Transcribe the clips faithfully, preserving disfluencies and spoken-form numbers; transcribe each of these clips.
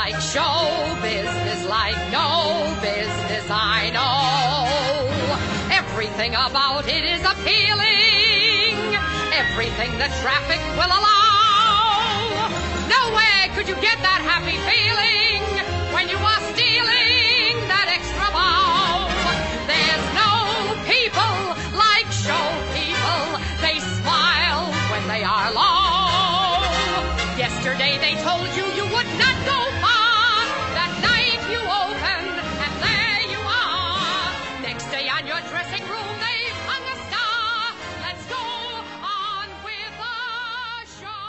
like show business, like no business, I know. Everything about it is appealing, everything the traffic will allow. Nowhere could you get that happy feeling when you are stealing that extra bow. There's no people like show people, they smile when they are low. Yesterday they told you you would not go far, that night you opened and there you are. Next day on your dressing room they've hung a star. Let's go on with the show.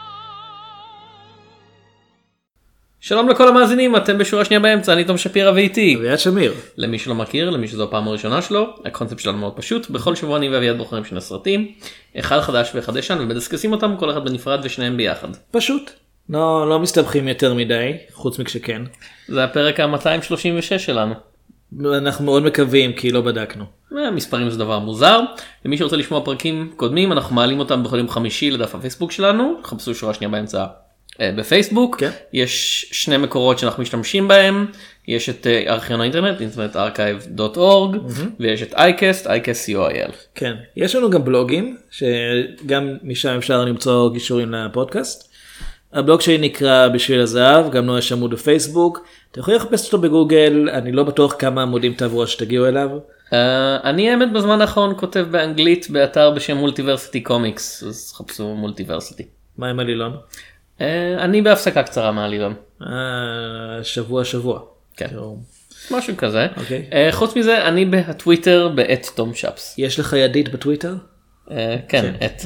שלום לכל המאזינים, אתם בשורה שנייה באמצע, אני תום שפירא ואיתי אביעד שמיר. למי שלא מכיר, למי שזו הפעם הראשונה שלו, הקונספט שלנו מאוד פשוט, בכל שבוע אני ואביעד בוחרים שני סרטים, אחד חדש ואחד ישן, ומדסקסים אותם כל אחד בנפרד ושניהם ביחד. פשוט. לא, לא מסתבכים יותר מדי, חוץ מכשכן. זה הפרק ה-מאתיים שלושים ושש שלנו. אנחנו מאוד מקווים, כי לא בדקנו. מספרים זה דבר מוזר. למי שרוצה לשמוע פרקים קודמים, אנחנו מעלים אותם בכל יום חמישי לדף הפייסבוק שלנו, חפשו שורה שנייה באמצע בפייסבוק. כן. יש שני מקורות שאנחנו משתמשים בהם, יש את ארכיון האינטרנט, אינטרנט ארכייב דוט אורג, ויש את אייקסט, אייקסט סי או איי אל. כן, יש לנו גם בלוגים, שגם משם אפשר למצוא גישורים לפודקאסט. הבלוג שלי נקרא בשביל הזהב, גם לא יש עמוד בפייסבוק, אתה יכול לחפש אותו בגוגל, אני לא בטוח כמה עמודים תעברו שתגיעו אליו. Uh, אני האמת בזמן האחרון כותב באנגלית באתר בשם מולטיברסיטי קומיקס, אז חפשו מולטיברסיטי. מה עם עלילון? Uh, אני בהפסקה קצרה מהעלילון. Uh, שבוע שבוע. כן. משהו כזה. אוקיי. Uh, חוץ מזה אני בטוויטר באת תום שפס. יש לך ידית בטוויטר? Uh, כן, את...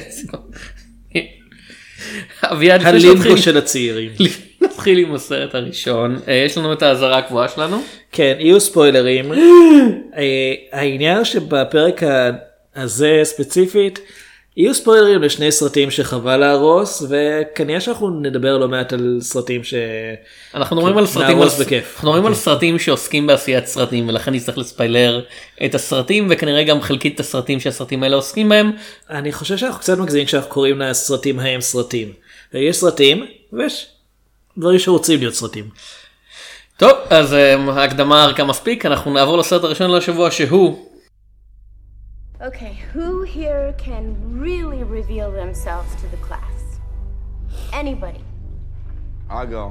אביעד, הלינגו של הצעירים. נתחיל עם הסרט הראשון, יש לנו את האזהרה הקבועה שלנו. כן, יהיו ספוילרים. העניין שבפרק הזה ספציפית, יהיו ספוילרים לשני סרטים שחבל להרוס, וכנראה שאנחנו נדבר לא מעט על סרטים ש... אנחנו מדברים על סרטים, בכיף. אנחנו מדברים על סרטים שעוסקים בעשיית סרטים, ולכן נצטרך לספיילר את הסרטים, וכנראה גם חלקית את הסרטים שהסרטים האלה עוסקים בהם. אני חושב שאנחנו קצת מגזימים כשאנחנו קוראים לסרטים ההם סרטים. ויש סרטים, ויש דברים שרוצים להיות סרטים. טוב, אז ההקדמה ארכה מספיק, אנחנו נעבור לסרט הראשון לשבוע שהוא... Okay, who here can really reveal themselves to the class? Anybody? I'll go.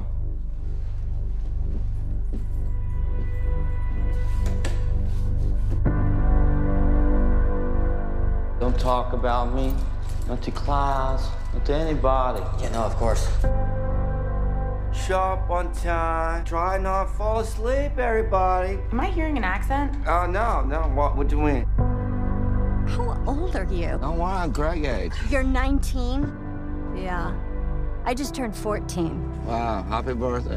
Don't talk about me, not to class, not to anybody. Yeah, no, of course. Show up on time, try not to fall asleep, everybody. Am I hearing an accent? Oh, no, no, what, what do you mean? How old are you? No, why I'm Greg age. You're nineteen? Yeah. I just turned fourteen. Wow, happy birthday.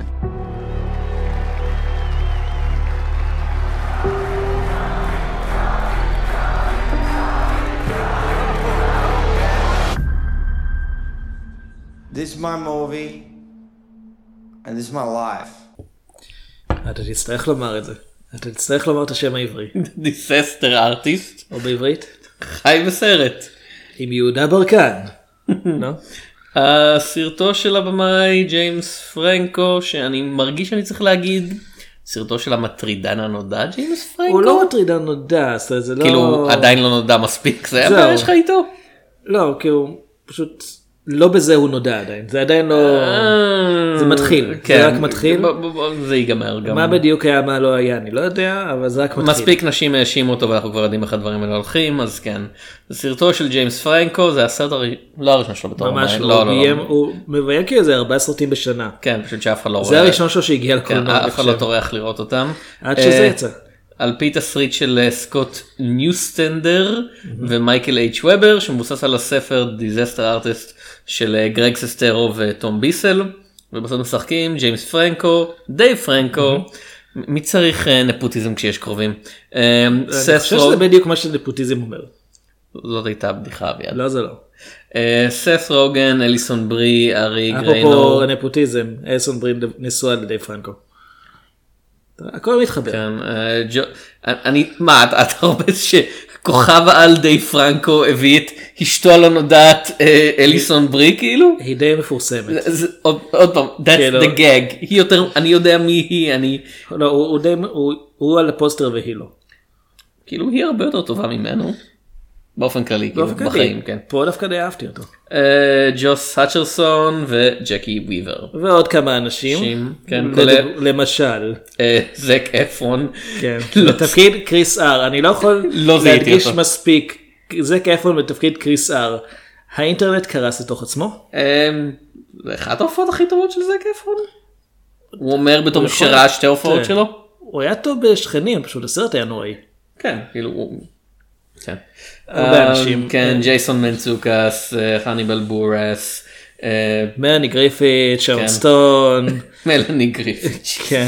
This is my movie, and this is my life. אתה תצטרך לומר את זה. אתה תצטרך לומר את השם העברי. דיססטר ארטיסט. או בעברית? חי בסרט. עם יהודה ברקן. לא? הסרטו של הבמאי ג'יימס פרנקו, שאני מרגיש שאני צריך להגיד, סרטו של המטרידן הנודע ג'יימס פרנקו. הוא לא מטרידן נודע, זה לא... כאילו עדיין לא נודע מספיק, זה היה בעיה שלך איתו? לא, כי הוא פשוט... לא בזה הוא נודע עדיין, זה עדיין לא... זה מתחיל, זה רק מתחיל. זה ייגמר גם. מה בדיוק היה, מה לא היה, אני לא יודע, אבל זה רק מתחיל. מספיק נשים האשימו אותו ואנחנו כבר יודעים איך הדברים האלה הולכים, אז כן. זה סרטו של ג'יימס פרנקו, זה הסרט לא הראשון שלו בתור. ממש לא, הוא מביים כאילו זה ארבעה סרטים בשנה. כן, פשוט שאף אחד לא רואה. זה הראשון שלו שהגיע לקולנוע. אף אחד לא טורח לראות אותם. עד שזה יצא. על פי תסריט של סקוט ניוסטנדר ומייקל אייץ' וובר, שמבוסס על הספר דיזסטר ארטיסט של גרג ססטרו וטום ביסל, ובסוף משחקים ג'יימס פרנקו, דייב פרנקו. מי צריך נפוטיזם כשיש קרובים? אני חושב שזה בדיוק מה שנפוטיזם אומר. זאת הייתה בדיחה אביעד. לא, זה לא. סת רוגן, אליסון ברי, ארי גריינור. אפרופו נפוטיזם, אליסון ברי נשואה לדייב פרנקו. הכל מתחבר. כן, אני, מה, אתה רואה כוכב העל די פרנקו הביא את אשתו הלא נודעת אליסון ברי כאילו? היא די מפורסמת. עוד פעם, that's the gag. היא יותר, אני יודע מי היא, אני... לא, הוא די, הוא על הפוסטר והיא לא. כאילו היא הרבה יותר טובה ממנו. באופן כללי, כאילו, בחיים, כן. פה דווקא די אהבתי אותו. ג'וס האצ'רסון וג'קי וויבר. ועוד כמה אנשים. למשל. זק אפרון. כן. בתפקיד קריס אר. אני לא יכול להדגיש מספיק. זק אפרון בתפקיד קריס אר. האינטרנט קרס לתוך עצמו? זה אחת ההופעות הכי טובות של זק אפרון? הוא אומר בתור שראה שתי הופעות שלו? הוא היה טוב בשכנים, פשוט הסרט היה נוראי. כן, כאילו הוא... כן. הרבה אנשים. כן, ג'ייסון מנצוקס, חניבל בורס. מלאני גריפיץ', שרון סטון. מלאני גריפיץ'. כן.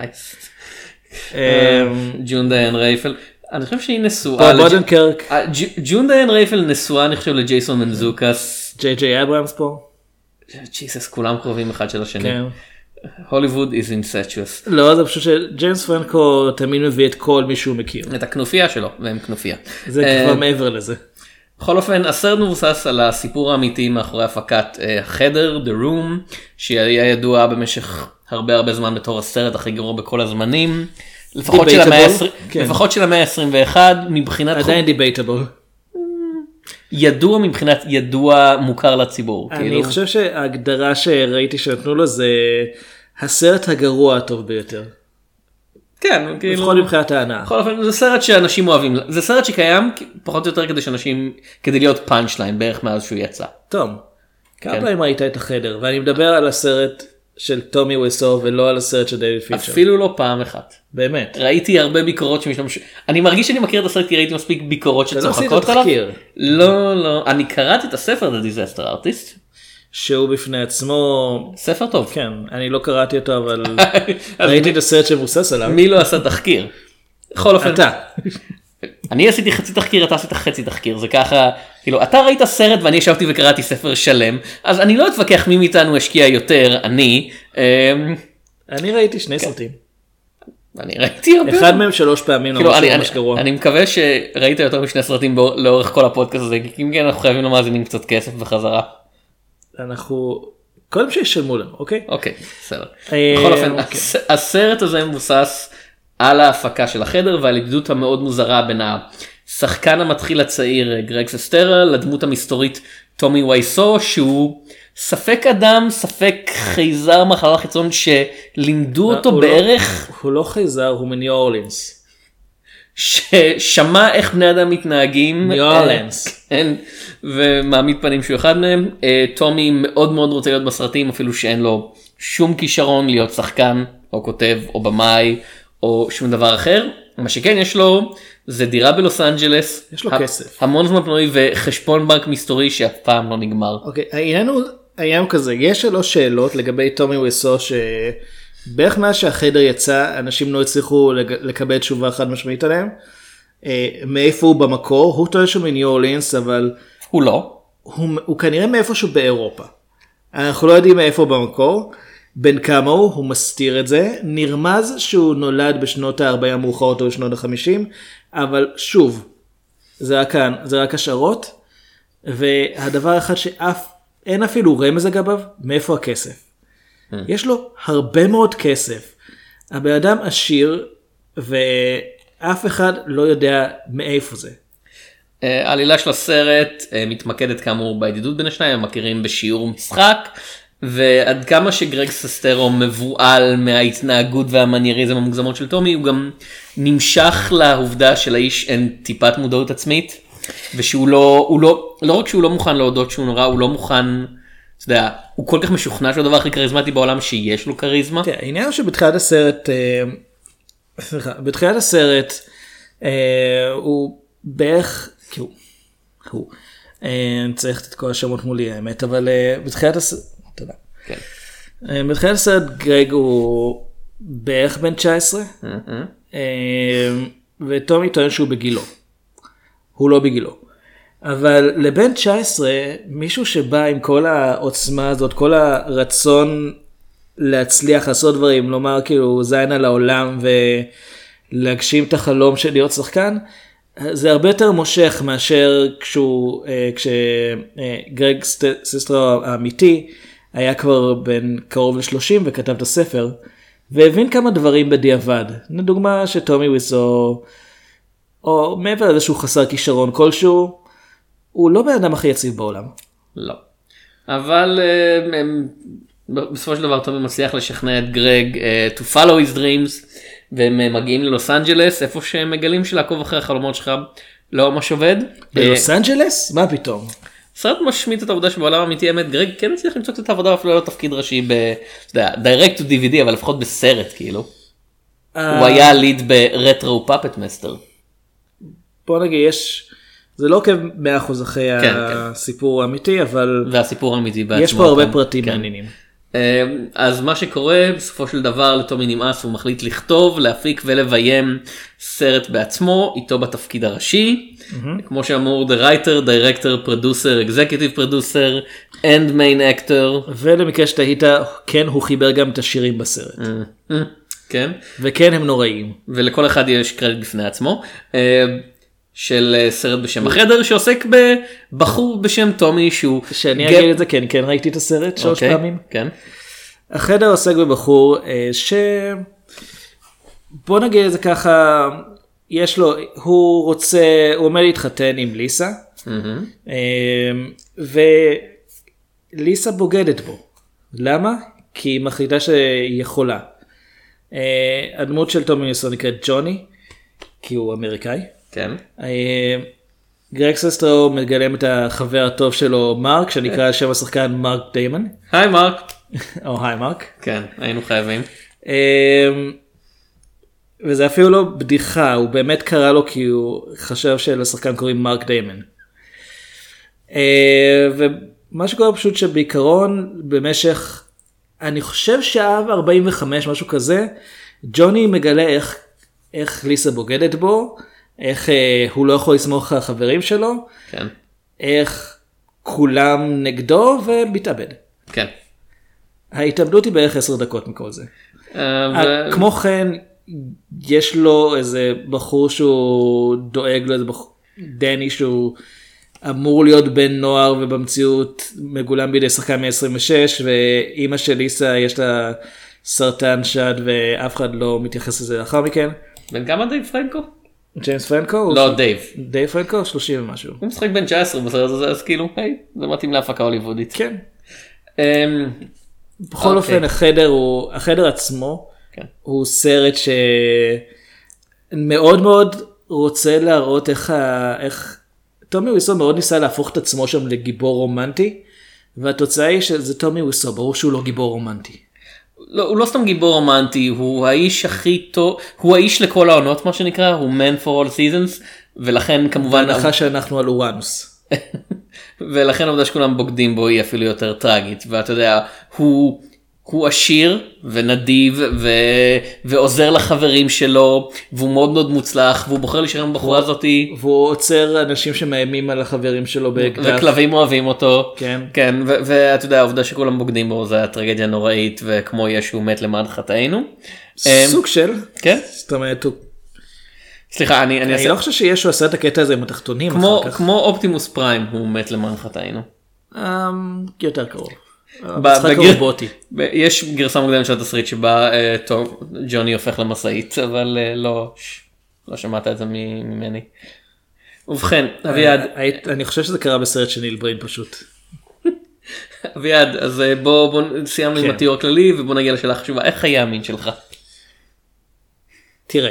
ג'ון דיין רייפל. אני חושב שהיא נשואה. בודנקרק. ג'ון דיין רייפל נשואה אני חושב לג'ייסון מנצוקס. ג'יי ג'יי אברהמס פה. ג'יסס, כולם קרובים אחד של השני. כן. הוליווד is incestuous. לא, זה פשוט שג'יימס פרנקו תמיד מביא את כל מי שהוא מכיר. את הכנופיה שלו, והם כנופיה. זה כבר מעבר לזה. בכל אופן, הסרט מבוסס על הסיפור האמיתי מאחורי הפקת החדר, The Room, שהיה ידוע במשך הרבה הרבה זמן בתור הסרט הכי גרוע בכל הזמנים. לפחות של המאה ה-עשרים ואחת, מבחינת... עדיין דיבייטבל. ידוע מבחינת ידוע מוכר לציבור. אני חושב שההגדרה שראיתי שנתנו לו זה הסרט הגרוע הטוב ביותר. כן, כאילו... לפחות מבחינת ההנאה. בכל אופן, זה סרט שאנשים אוהבים. זה סרט שקיים פחות או יותר כדי שאנשים, כדי להיות פאנצ'ליין בערך מאז שהוא יצא. טוב, כמה פעמים ראית את החדר, ואני מדבר על הסרט של טומי וויסו ולא על הסרט של דיוויד פיצ'ר. אפילו לא פעם אחת. באמת. ראיתי הרבה ביקורות שמשתמש... אני מרגיש שאני מכיר את הסרט כי ראיתי מספיק ביקורות שצוחקות עליו. לא, לא. אני קראתי את הספר The Disaster Artist. שהוא בפני עצמו... ספר טוב. כן, אני לא קראתי אותו, אבל ראיתי את הסרט שמבוסס עליו. מי לא עשה תחקיר? בכל אופן. אתה. אני עשיתי חצי תחקיר, אתה עשית חצי תחקיר, זה ככה, כאילו, אתה ראית סרט ואני ישבתי וקראתי ספר שלם, אז אני לא אתווכח מי מאיתנו השקיע יותר, אני. אני ראיתי שני סרטים. אני ראיתי הרבה. אחד מהם שלוש פעמים, כאילו, אני, אני, אני מקווה שראית יותר משני סרטים לאורך כל הפודקאסט הזה, כי אם כן אנחנו חייבים למאזינים קצת כסף בחזרה. אנחנו, קודם שישלמו לנו, אוקיי? אוקיי, בסדר. בכל אופן, הסרט הזה מבוסס על ההפקה של החדר ועל ידידות המאוד מוזרה בין השחקן המתחיל הצעיר גרג ססטרה לדמות המסתורית טומי וייסו, שהוא ספק אדם, ספק חייזר מחלל חיצון שלימדו אותו בערך. הוא לא חייזר, הוא מניו אורלינס. ששמע איך בני אדם מתנהגים. ניו אורלינס. ומעמיד פנים שהוא אחד מהם. טומי מאוד מאוד רוצה להיות בסרטים, אפילו שאין לו שום כישרון להיות שחקן או כותב או במאי או שום דבר אחר. מה שכן יש לו זה דירה בלוס אנג'לס. יש לו כסף. המון זמן פנוי וחשבון בנק מסתורי שאף פעם לא נגמר. אוקיי, העניין הוא, העניין הוא כזה, יש שלוש שאלות לגבי טומי וויסו שבערך מאז שהחדר יצא אנשים לא הצליחו לקבל תשובה חד משמעית עליהם. מאיפה הוא במקור, הוא טוען שהוא מניו אורלינס אבל הוא לא. הוא, הוא כנראה מאיפשהו באירופה. אנחנו לא יודעים מאיפה הוא במקור. בין כמה הוא, הוא מסתיר את זה, נרמז שהוא נולד בשנות ה-ארבעים המאוחרות או בשנות ה-חמישים, אבל שוב, זה רק, זה רק השערות, והדבר אחד שאף, אין אפילו רמז אגביו, מאיפה הכסף. יש לו הרבה מאוד כסף, הבן אדם עשיר, ואף אחד לא יודע מאיפה זה. העלילה של הסרט מתמקדת כאמור בידידות בין השניים, הם מכירים בשיעור משחק, ועד כמה שגרג ססטרו מבועל מההתנהגות והמנייריזם המוגזמות של טומי, הוא גם נמשך לעובדה של האיש אין טיפת מודעות עצמית, ושהוא לא, הוא לא, לא רק שהוא לא מוכן להודות שהוא נורא, הוא לא מוכן, אתה יודע, הוא כל כך משוכנע שהוא הדבר הכי קריזמטי בעולם שיש לו קריזמה. העניין הוא שבתחילת הסרט, סליחה, בתחילת הסרט, הוא בערך, כאילו, הוא, אני צריך את כל השמות מולי האמת, אבל בתחילת הסרט, תודה. כן. בתחילת הסרט גרג הוא בערך בן תשע עשרה, וטומי טוען שהוא בגילו. הוא לא בגילו. אבל לבן תשע עשרה, מישהו שבא עם כל העוצמה הזאת, כל הרצון להצליח לעשות דברים, לומר כאילו זין על העולם ולהגשים את החלום של להיות שחקן, זה הרבה יותר מושך מאשר כשהוא, כשגרג ססטרו האמיתי היה כבר בין קרוב ל-שלושים וכתב את הספר, והבין כמה דברים בדיעבד. לדוגמה שטומי ויסו, או מעבר לזה שהוא חסר כישרון כלשהו, הוא לא בן אדם הכי יציב בעולם. לא. אבל הם, בסופו של דבר טומי מצליח לשכנע את גרג uh, to follow his dreams, והם מגיעים ללוס אנג'לס, איפה שהם מגלים שלעקוב אחרי החלומות שלך לא ממש עובד. בלוס אנג'לס? מה פתאום? סרט משמיט את העובדה שבעולם האמיתי האמת גרג כן הצליח למצוא קצת עבודה אפילו לא תפקיד ראשי ב-direct to די וי די, אבל לפחות בסרט כאילו. הוא היה ליד ברטרו פאפט מסטר. בוא נגיד, יש, זה לא עוקב מאה אחוז אחרי הסיפור האמיתי, אבל והסיפור האמיתי בעצמו. יש פה הרבה פרטים מעניינים. אז מה שקורה בסופו של דבר לטומי נמאס, הוא מחליט לכתוב, להפיק ולביים סרט בעצמו, איתו בתפקיד הראשי, כמו שאמור, the writer, director, producer, executive producer, and main actor. ולמקרה שתהית, כן, הוא חיבר גם את השירים בסרט. כן. וכן, הם נוראים. ולכל אחד יש קרדיט בפני עצמו. של סרט בשם החדר, שעוסק בבחור בשם טומי, שהוא... שאני אגיד את זה, כן, כן, ראיתי את הסרט שלוש פעמים. כן. החדר עוסק בבחור ש... בוא נגיד את זה ככה, יש לו, הוא רוצה, הוא עומד להתחתן עם ליסה, וליסה בוגדת בו. למה? כי היא מחליטה שהיא יכולה. הדמות של טומי ניסו נקראת ג'וני, כי הוא אמריקאי. כן. גרג ססטרו מגלם את החבר הטוב שלו מרק, שנקרא שם השחקן מרק דיימון. היי מרק. או היי מרק. כן, היינו חייבים. וזה אפילו לא בדיחה, הוא באמת קרא לו כי הוא חשב שלשחקן קוראים מרק דיימון. ומה שקורה פשוט שבעיקרון במשך, אני חושב שעה ארבעים וחמש, משהו כזה, ג'וני מגלה איך, איך ליסה בוגדת בו, איך אה, הוא לא יכול לסמוך על החברים שלו, כן. איך כולם נגדו ומתאבד. כן. ההתאבדות היא בערך עשר דקות מכל זה. Uh, ו... כמו כן, יש לו איזה בחור שהוא דואג לו, איזה בחור, דני שהוא אמור להיות בן נוער ובמציאות מגולם בידי שחקן מ-עשרים ושש, ואימא של ליסה יש לה סרטן שד ואף אחד לא מתייחס לזה לאחר מכן. בן כמה דייב פרנקו? ג'יימס פרנקו? לא, דייב. דייב פרנקו? שלושים ומשהו. הוא משחק בן תשע עשרה בסרט הזה, אז כאילו, היי, זה מתאים להפקה הוליוודית. כן. בכל אופן, החדר הוא, החדר עצמו, הוא סרט שמאוד מאוד רוצה להראות איך, טומי ויסו מאוד ניסה להפוך את עצמו שם לגיבור רומנטי, והתוצאה היא שזה טומי ויסו, ברור שהוא לא גיבור רומנטי. לא, הוא לא סתם גיבור רומנטי, הוא האיש הכי טוב, הוא האיש לכל העונות מה שנקרא, הוא man for all seasons, ולכן כמובן... בהנחה שאנחנו על אורנוס. ולכן העובדה שכולם בוגדים בו היא אפילו יותר טרגית, ואתה יודע, הוא, הוא עשיר ונדיב ו... ועוזר לחברים שלו, והוא מאוד מאוד מוצלח, והוא בוחר להישאר עם הבחורה הזאתי. והוא עוצר אנשים שמאיימים על החברים שלו באקדח. וכלבים אוהבים אותו. כן. כן, ו... ואתה יודע, העובדה שכולם בוגדים בו זה הטרגדיה נוראית, וכמו ישו מת למען חטאינו. סוג של. כן. זאת אומרת, הוא... סליחה, אני... אני לא חושב שישו עשה את הקטע הזה עם התחתונים אחר כך. כמו אופטימוס פריים, הוא מת למען חטאינו. יותר קרוב. המשחק הרובוטי. יש גרסה מוקדמת של התסריט שבה ג'וני הופך למסעית, אבל לא שמעת את זה ממני. ובכן, אביעד. אני חושב שזה קרה בסרט של ניל ברין פשוט. אביעד, אז בוא סיימנו עם התיאור הכללי, ובוא נגיע לשאלה חשובה. איך היה המין שלך? תראה.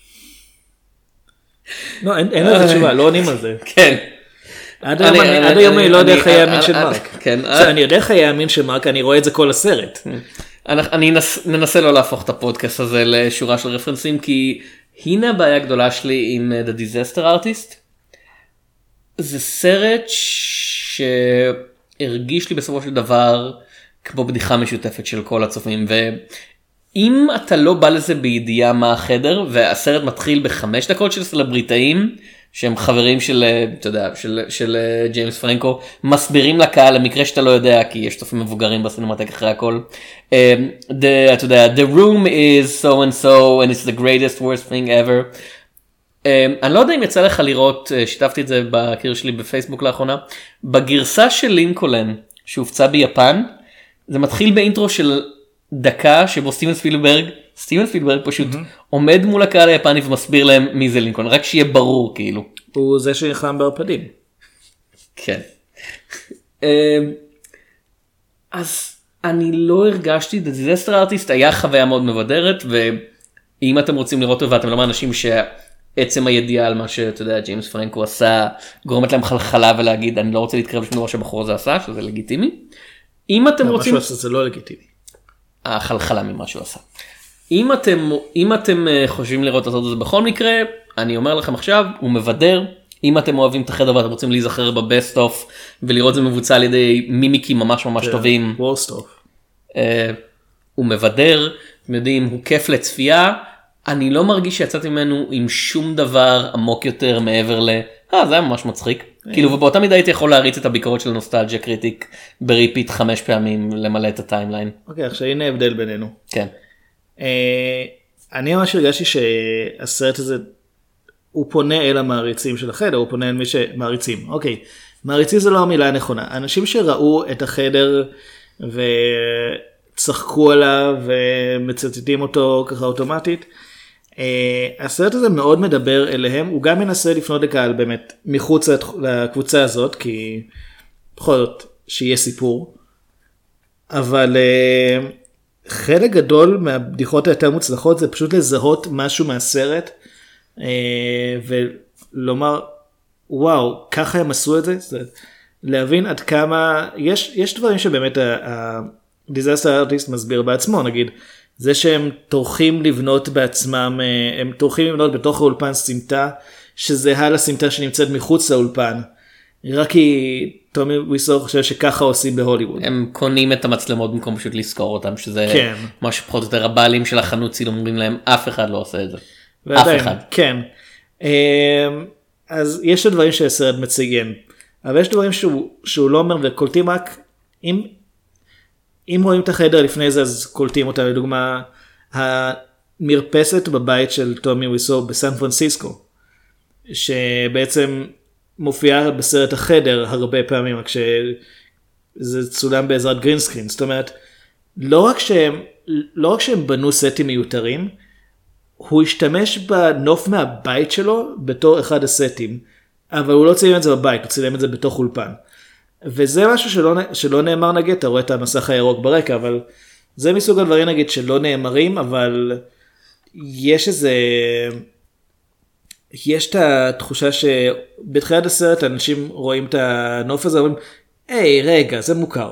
לא, אין לזה תשובה, לא עונים על זה. כן. עד היום אני לא יודע איך היה המין של מרק. אני יודע איך היה המין של מרק, אני רואה את זה כל הסרט. אני ננסה לא להפוך את הפודקאסט הזה לשורה של רפרנסים, כי הנה הבעיה הגדולה שלי עם The Disaster Artist. זה סרט שהרגיש לי בסופו של דבר כמו בדיחה משותפת של כל הצופים, ואם אתה לא בא לזה בידיעה מה החדר, והסרט מתחיל בחמש דקות של סלבריטאים, שהם חברים של, אתה יודע, של, של ג'יימס פרנקו, מסבירים לקהל, למקרה שאתה לא יודע, כי יש צופים מבוגרים בסינמטק אחרי הכל. Um, the, אתה יודע, the room is so and so, and it's the greatest worst thing ever. אני לא יודע אם יצא לך לראות, שיתפתי את זה בקיר שלי בפייסבוק לאחרונה, בגרסה של לינקולן שהופצה ביפן, זה מתחיל באינטרו של דקה שבו סטיבן ספילברג, סטיבן ספילברג פשוט עומד מול הקהל היפני ומסביר להם מי זה לינקולן, רק שיהיה ברור כאילו. הוא זה שנלחם בערפדים. כן. אז אני לא הרגשתי, The Disaster Artist היה חוויה מאוד מבדרת, ואם אתם רוצים לראות אותו ואתם לא מאנשים שעצם הידיעה על מה שאתה יודע, ג'יימס פרנקו עשה, גורמת להם חלחלה ולהגיד, אני לא רוצה להתקרב לשום דבר שבחור הזה עשה, שזה לגיטימי. אם אתם רוצים... מה שהוא עשה זה לא לגיטימי. החלחלה ממה שהוא עשה. אם אתם, אם אתם חושבים לראות לעשות את זה בכל מקרה, אני אומר לכם עכשיו, הוא מבדר. אם אתם אוהבים את החדר ואתם רוצים להיזכר בבסט אוף ולראות זה מבוצע על ידי מימיקים ממש ממש טובים, וורסט אוף. הוא מבדר, אתם יודעים, הוא כיף לצפייה. אני לא מרגיש שיצאתי ממנו עם שום דבר עמוק יותר מעבר ל, אה זה היה ממש מצחיק. כאילו ובאותה מידה הייתי יכול להריץ את הביקורת של נוסטלג'יה קריטיק בריפיט חמש פעמים למלא את הטיימליין. אוקיי, עכשיו הנה הבדל בינינו. כן. אני ממש הרגשתי שהסרט הזה הוא פונה אל המעריצים של החדר, הוא פונה אל מי שמעריצים. אוקיי, מעריצים זה לא המילה הנכונה. אנשים שראו את החדר וצחקו עליו ומצטטים אותו ככה אוטומטית, הסרט הזה מאוד מדבר אליהם, הוא גם מנסה לפנות לקהל באמת מחוץ לקבוצה הזאת, כי בכל זאת שיהיה סיפור, אבל חלק גדול מהבדיחות היותר מוצלחות זה פשוט לזהות משהו מהסרט, ולומר וואו ככה הם עשו את זה, להבין עד כמה יש יש דברים שבאמת הדיזסטר ארטיסט מסביר בעצמו, נגיד זה שהם טורחים לבנות בעצמם, הם טורחים לבנות בתוך האולפן סמטה שזהה לסמטה שנמצאת מחוץ לאולפן, רק כי טומי ויסו חושב שככה עושים בהוליווד. הם קונים את המצלמות במקום פשוט לזכור אותם, שזה כן. מה שפחות יותר הבעלים של החנות צילום אומרים להם, אף אחד לא עושה את זה. ועדיין, אף אחד. כן. אז יש את הדברים שהסרט מציין, אבל יש דברים שהוא, שהוא לא אומר וקולטים רק, אם, אם רואים את החדר לפני זה אז קולטים אותה, לדוגמה, המרפסת בבית של טומי ויסו בסן פרנסיסקו, שבעצם מופיעה בסרט החדר הרבה פעמים, רק שזה צולם בעזרת גרינסקרין, זאת אומרת, לא רק שהם, לא רק שהם בנו סטים מיותרים, הוא השתמש בנוף מהבית שלו בתור אחד הסטים, אבל הוא לא צילם את זה בבית, הוא צילם את זה בתוך אולפן. וזה משהו שלא, שלא נאמר נגיד, אתה רואה את המסך הירוק ברקע, אבל זה מסוג הדברים נגיד שלא נאמרים, אבל יש איזה, יש את התחושה שבתחילת הסרט אנשים רואים את הנוף הזה, אומרים, היי רגע, זה מוכר.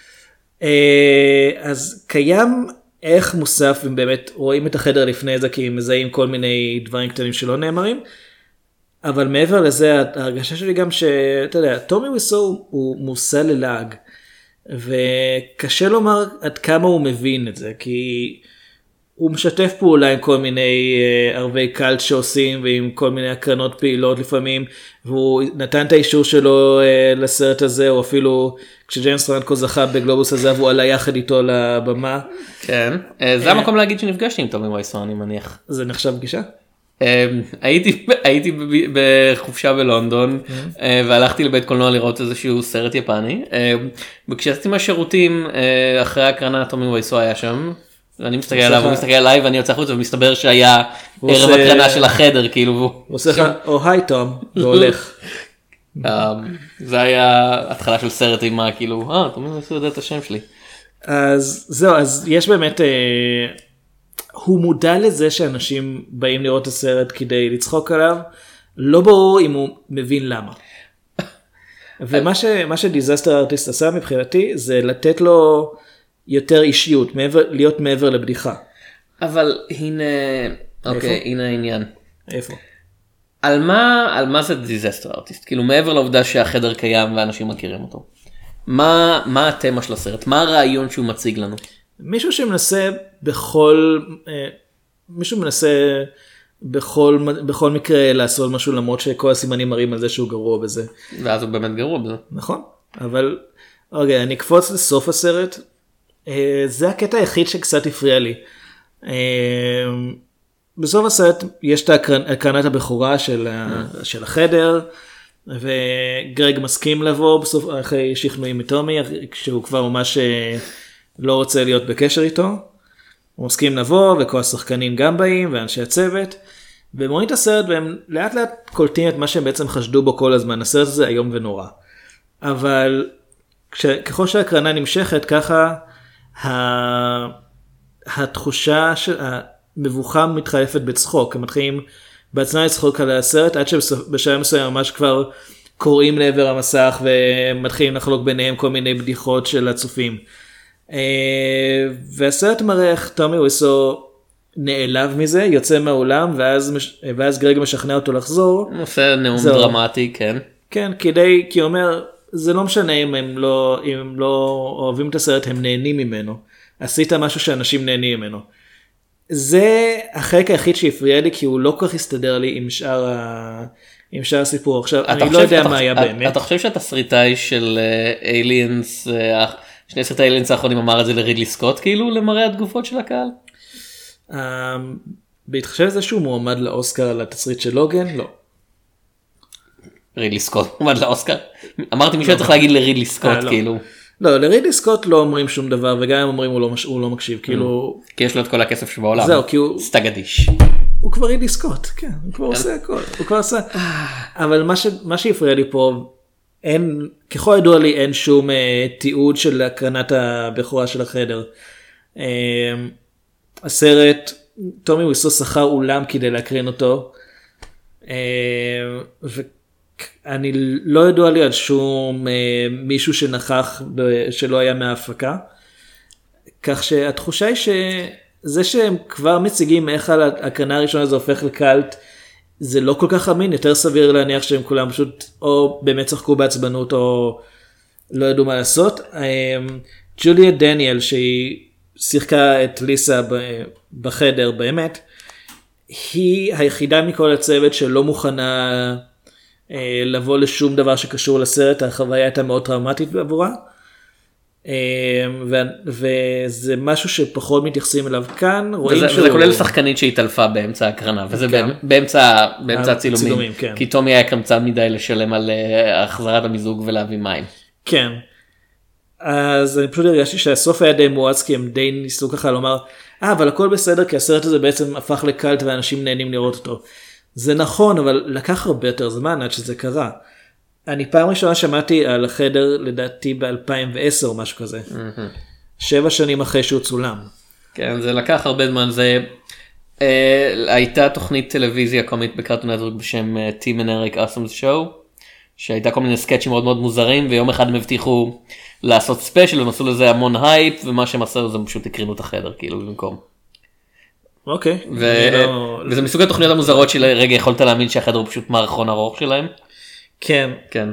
אז קיים איך מוסף, אם באמת רואים את החדר לפני זה, כי מזהים כל מיני דברים קטנים שלא נאמרים, אבל מעבר לזה, ההרגשה שלי גם שאתה יודע, טומי ויסו הוא מושא ללעג, וקשה לומר עד כמה הוא מבין את זה, כי הוא משתף פעולה עם כל מיני ערבי קלט שעושים, ועם כל מיני הקרנות פעילות לפעמים, והוא נתן את האישור שלו לסרט הזה, או אפילו כשג'יימס פרנקו זכה בגלובוס הזהב, הוא עלה יחד איתו לבמה. כן, זה המקום להגיד שנפגשתי עם טומי ויסו, אני מניח. זה נחשב פגישה? הייתי הייתי בחופשה בלונדון והלכתי לבית קולנוע לראות איזשהו סרט יפני, וכשיצאתי מהשירותים אחרי הקרנה טומי ויסו היה שם, אני מסתכל עליו, הוא מסתכל עליי ואני יוצא חוץ ומסתבר שהיה ערב הקרנה של החדר, כאילו הוא עושה לך או היי תום והולך. זה היה התחלה של סרט אימה, כאילו אה טומי ויסו יודע את השם שלי. אז זהו, אז יש באמת, הוא מודע לזה שאנשים באים לראות את הסרט כדי לצחוק עליו, לא ברור אם הוא מבין למה. ומה ש, מה שדיזסטר ארטיסט עשה מבחינתי, זה לתת לו יותר אישיות, מעבר, להיות מעבר לבדיחה. אבל הנה, אוקיי, הנה העניין. איפה? על מה, על מה זה דיזסטר ארטיסט? כאילו מעבר לעובדה שהחדר קיים ואנשים מכירים אותו. מה, מה התמה של הסרט? מה הרעיון שהוא מציג לנו? מישהו שמנסה בכל, מישהו מנסה בכל, בכל מקרה לעשות משהו, למרות שכל הסימנים מראים על זה שהוא גרוע בזה. ואז הוא באמת גרוע בזה. נכון, אבל אוקיי, אני אקפוץ לסוף הסרט. זה הקטע היחיד שקצת הפריע לי. בסוף הסרט יש את הקרנת הבכורה של, ה... של החדר, וגרג מסכים לבוא בסוף אחרי שכנועים מטומי, כשהוא כבר ממש לא רוצה להיות בקשר איתו. הוא מסכים לבוא, וכל השחקנים גם באים, ואנשי הצוות, והם רואים את הסרט, והם לאט לאט קולטים את מה שהם בעצם חשדו בו כל הזמן. הסרט הזה איום ונורא. אבל כש... ככל שהקרנה נמשכת, ככה ה... התחושה של המבוכה מתחלפת בצחוק. הם מתחילים בעצמם לצחוק על הסרט, עד שבשלב מסוים ממש כבר קוראים לעבר המסך, ומתחילים לחלוק ביניהם כל מיני בדיחות של הצופים. והסרט מראה איך טומי וויסו נעלב מזה, יוצא מהאולם, ואז, ואז גרג משכנע אותו לחזור. עושה נאום זו. דרמטי, כן. כן, כדי, כי הוא אומר, זה לא משנה אם הם לא, אם הם לא אוהבים את הסרט, הם נהנים ממנו. עשית משהו שאנשים נהנים ממנו. זה החלק היחיד שהפריע לי, כי הוא לא כל כך הסתדר לי עם שאר, ה... עם שאר הסיפור. עכשיו, אני לא יודע מה היה באמת. אתה חושב שהתסריטאי של אליאנס, שני סרטי אליאנס האחרונים אמר את זה לרידלי סקוט, כאילו למראה התגובות של הקהל? בהתחשב לזה שהוא מועמד לאוסקר על התסריט של לוגן, לא. רידלי סקוט מועמד לאוסקר? אמרתי מישהו צריך להגיד לרידלי סקוט, כאילו. לא, לרידלי סקוט לא אומרים שום דבר, וגם הם אומרים הוא לא מקשיב, כאילו... כי יש לו את כל הכסף שבעולם. זהו, כי הוא... סטגדיש. הוא כבר רידלי סקוט, כן, הוא כבר עושה הכל, הוא כבר עושה. אבל מה שהפריע לי פה, אין, ככל הידוע לי, אין שום תיעוד של הקרנת הבכורה של החדר. הסרט, טומי וויסו שכר אולם כדי להקרין אותו, ואני לא ידוע לי על שום מישהו שנכח שלא היה מההפקה, כך שהתחושה היא שזה שהם כבר מציגים איך הקרנה הראשונה זה הופך לקלט, זה לא כל כך אמין, יותר סביר להניח שהם כולם פשוט או באמת צחקו בעצבנות או לא ידעו מה לעשות. ג'וליה דניאל שהיא שיחקה את ליסה בחדר באמת, היא היחידה מכל הצוות שלא מוכנה לבוא לשום דבר שקשור לסרט, החוויה הייתה מאוד טראומטית בעבורה, וזה משהו שפחות מתייחסים אליו כאן. וזה כולל שחקנית שהתעלפה באמצע הקרנה, וזה באמצע הצילומים, כי טומי היה קמצן מדי לשלם על החזרת המיזוג ולהביא מים. כן. אז אני פשוט הרגשתי שהסוף היה די מואץ, כי הם די ניסו ככה לומר, אה, אבל הכל בסדר, כי הסרט הזה בעצם הפך לקלט ואנשים נהנים לראות אותו. זה נכון, אבל לקח הרבה יותר זמן עד שזה קרה. אני פעם ראשונה שמעתי על החדר, לדעתי ב-אלפיים ועשר או משהו כזה. שבע שנים אחרי שהוא צולם. כן, זה לקח הרבה זמן. זה אה, הייתה תוכנית טלוויזיה קומית בקרטון נטוורק בשם Tim and Eric Awesome's Show, שהייתה כל מיני סקצ'ים מאוד מאוד מוזרים, ויום אחד הם הבטיחו לעשות ספיישל, והם עשו לזה המון הייפ, ומה שהם עשו זה פשוט הקרינו את החדר, כאילו, במקום. אוקיי. וזה מסוג התוכניות המוזרות של רגע יכולת להאמין שהחדר הוא פשוט מערכון ארוך שלהם. כן. כן.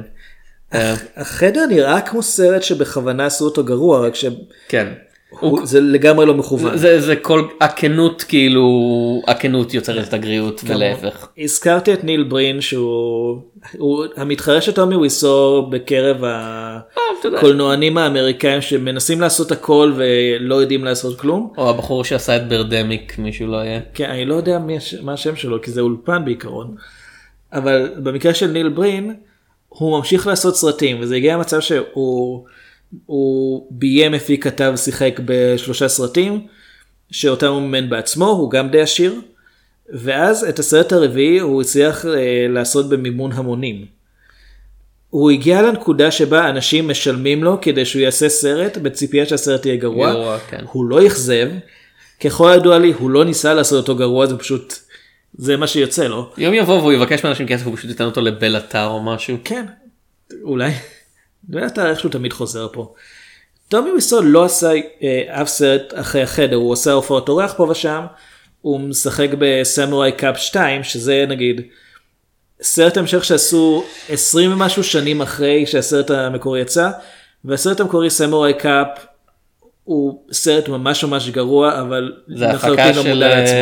החדר נראה כמו סרט שבכוונה עשו אותו גרוע, רק ש... כן. זה לגמרי לא מכוון. זה כל הכנות, כאילו, הכנות יוצרת את הגריעות ולהפך. הזכרתי את ניל ברין, שהוא המתחרה של טומי וויסו בקרב הקולנוענים האמריקאים שמנסים לעשות הכל ולא יודעים לעשות כלום. או הבחור שעשה את ברדמיק, מישהו לא היה. כן, אני לא יודע מה השם שלו, כי זה אולפן בעיקרון. אבל במקרה של ניל ברין, הוא ממשיך לעשות סרטים, וזה הגיע למצב שהוא... הוא ביים, מפיק, כתב, שיחק בשלושה סרטים, שאותם הוא מממן בעצמו, הוא גם די עשיר, ואז את הסרט הרביעי הוא הצליח אה, לעשות במימון המונים. הוא הגיע לנקודה שבה אנשים משלמים לו כדי שהוא יעשה סרט, בציפייה שהסרט יהיה גרוע, גרוע כן. הוא לא יחזב, ככל הידוע לי, הוא לא ניסה לעשות אותו גרוע, זה פשוט, זה מה שיוצא לו. יום יבוא והוא יבקש מאנשים כסף, הוא פשוט ייתן אותו לבלאטר או משהו. כן, אולי. ואתה איכשהו תמיד חוזר פה. טומי וויסו לא עשה אה, אף סרט אחרי החדר, הוא עושה הופעות אורח פה ושם, הוא משחק בסמוראי קאפ שתיים, שזה נגיד סרט המשך שעשו עשרים ומשהו שנים אחרי שהסרט המקורי יצא, והסרט המקורי סמוראי קאפ הוא סרט ממש ממש גרוע, אבל זה הפקה של...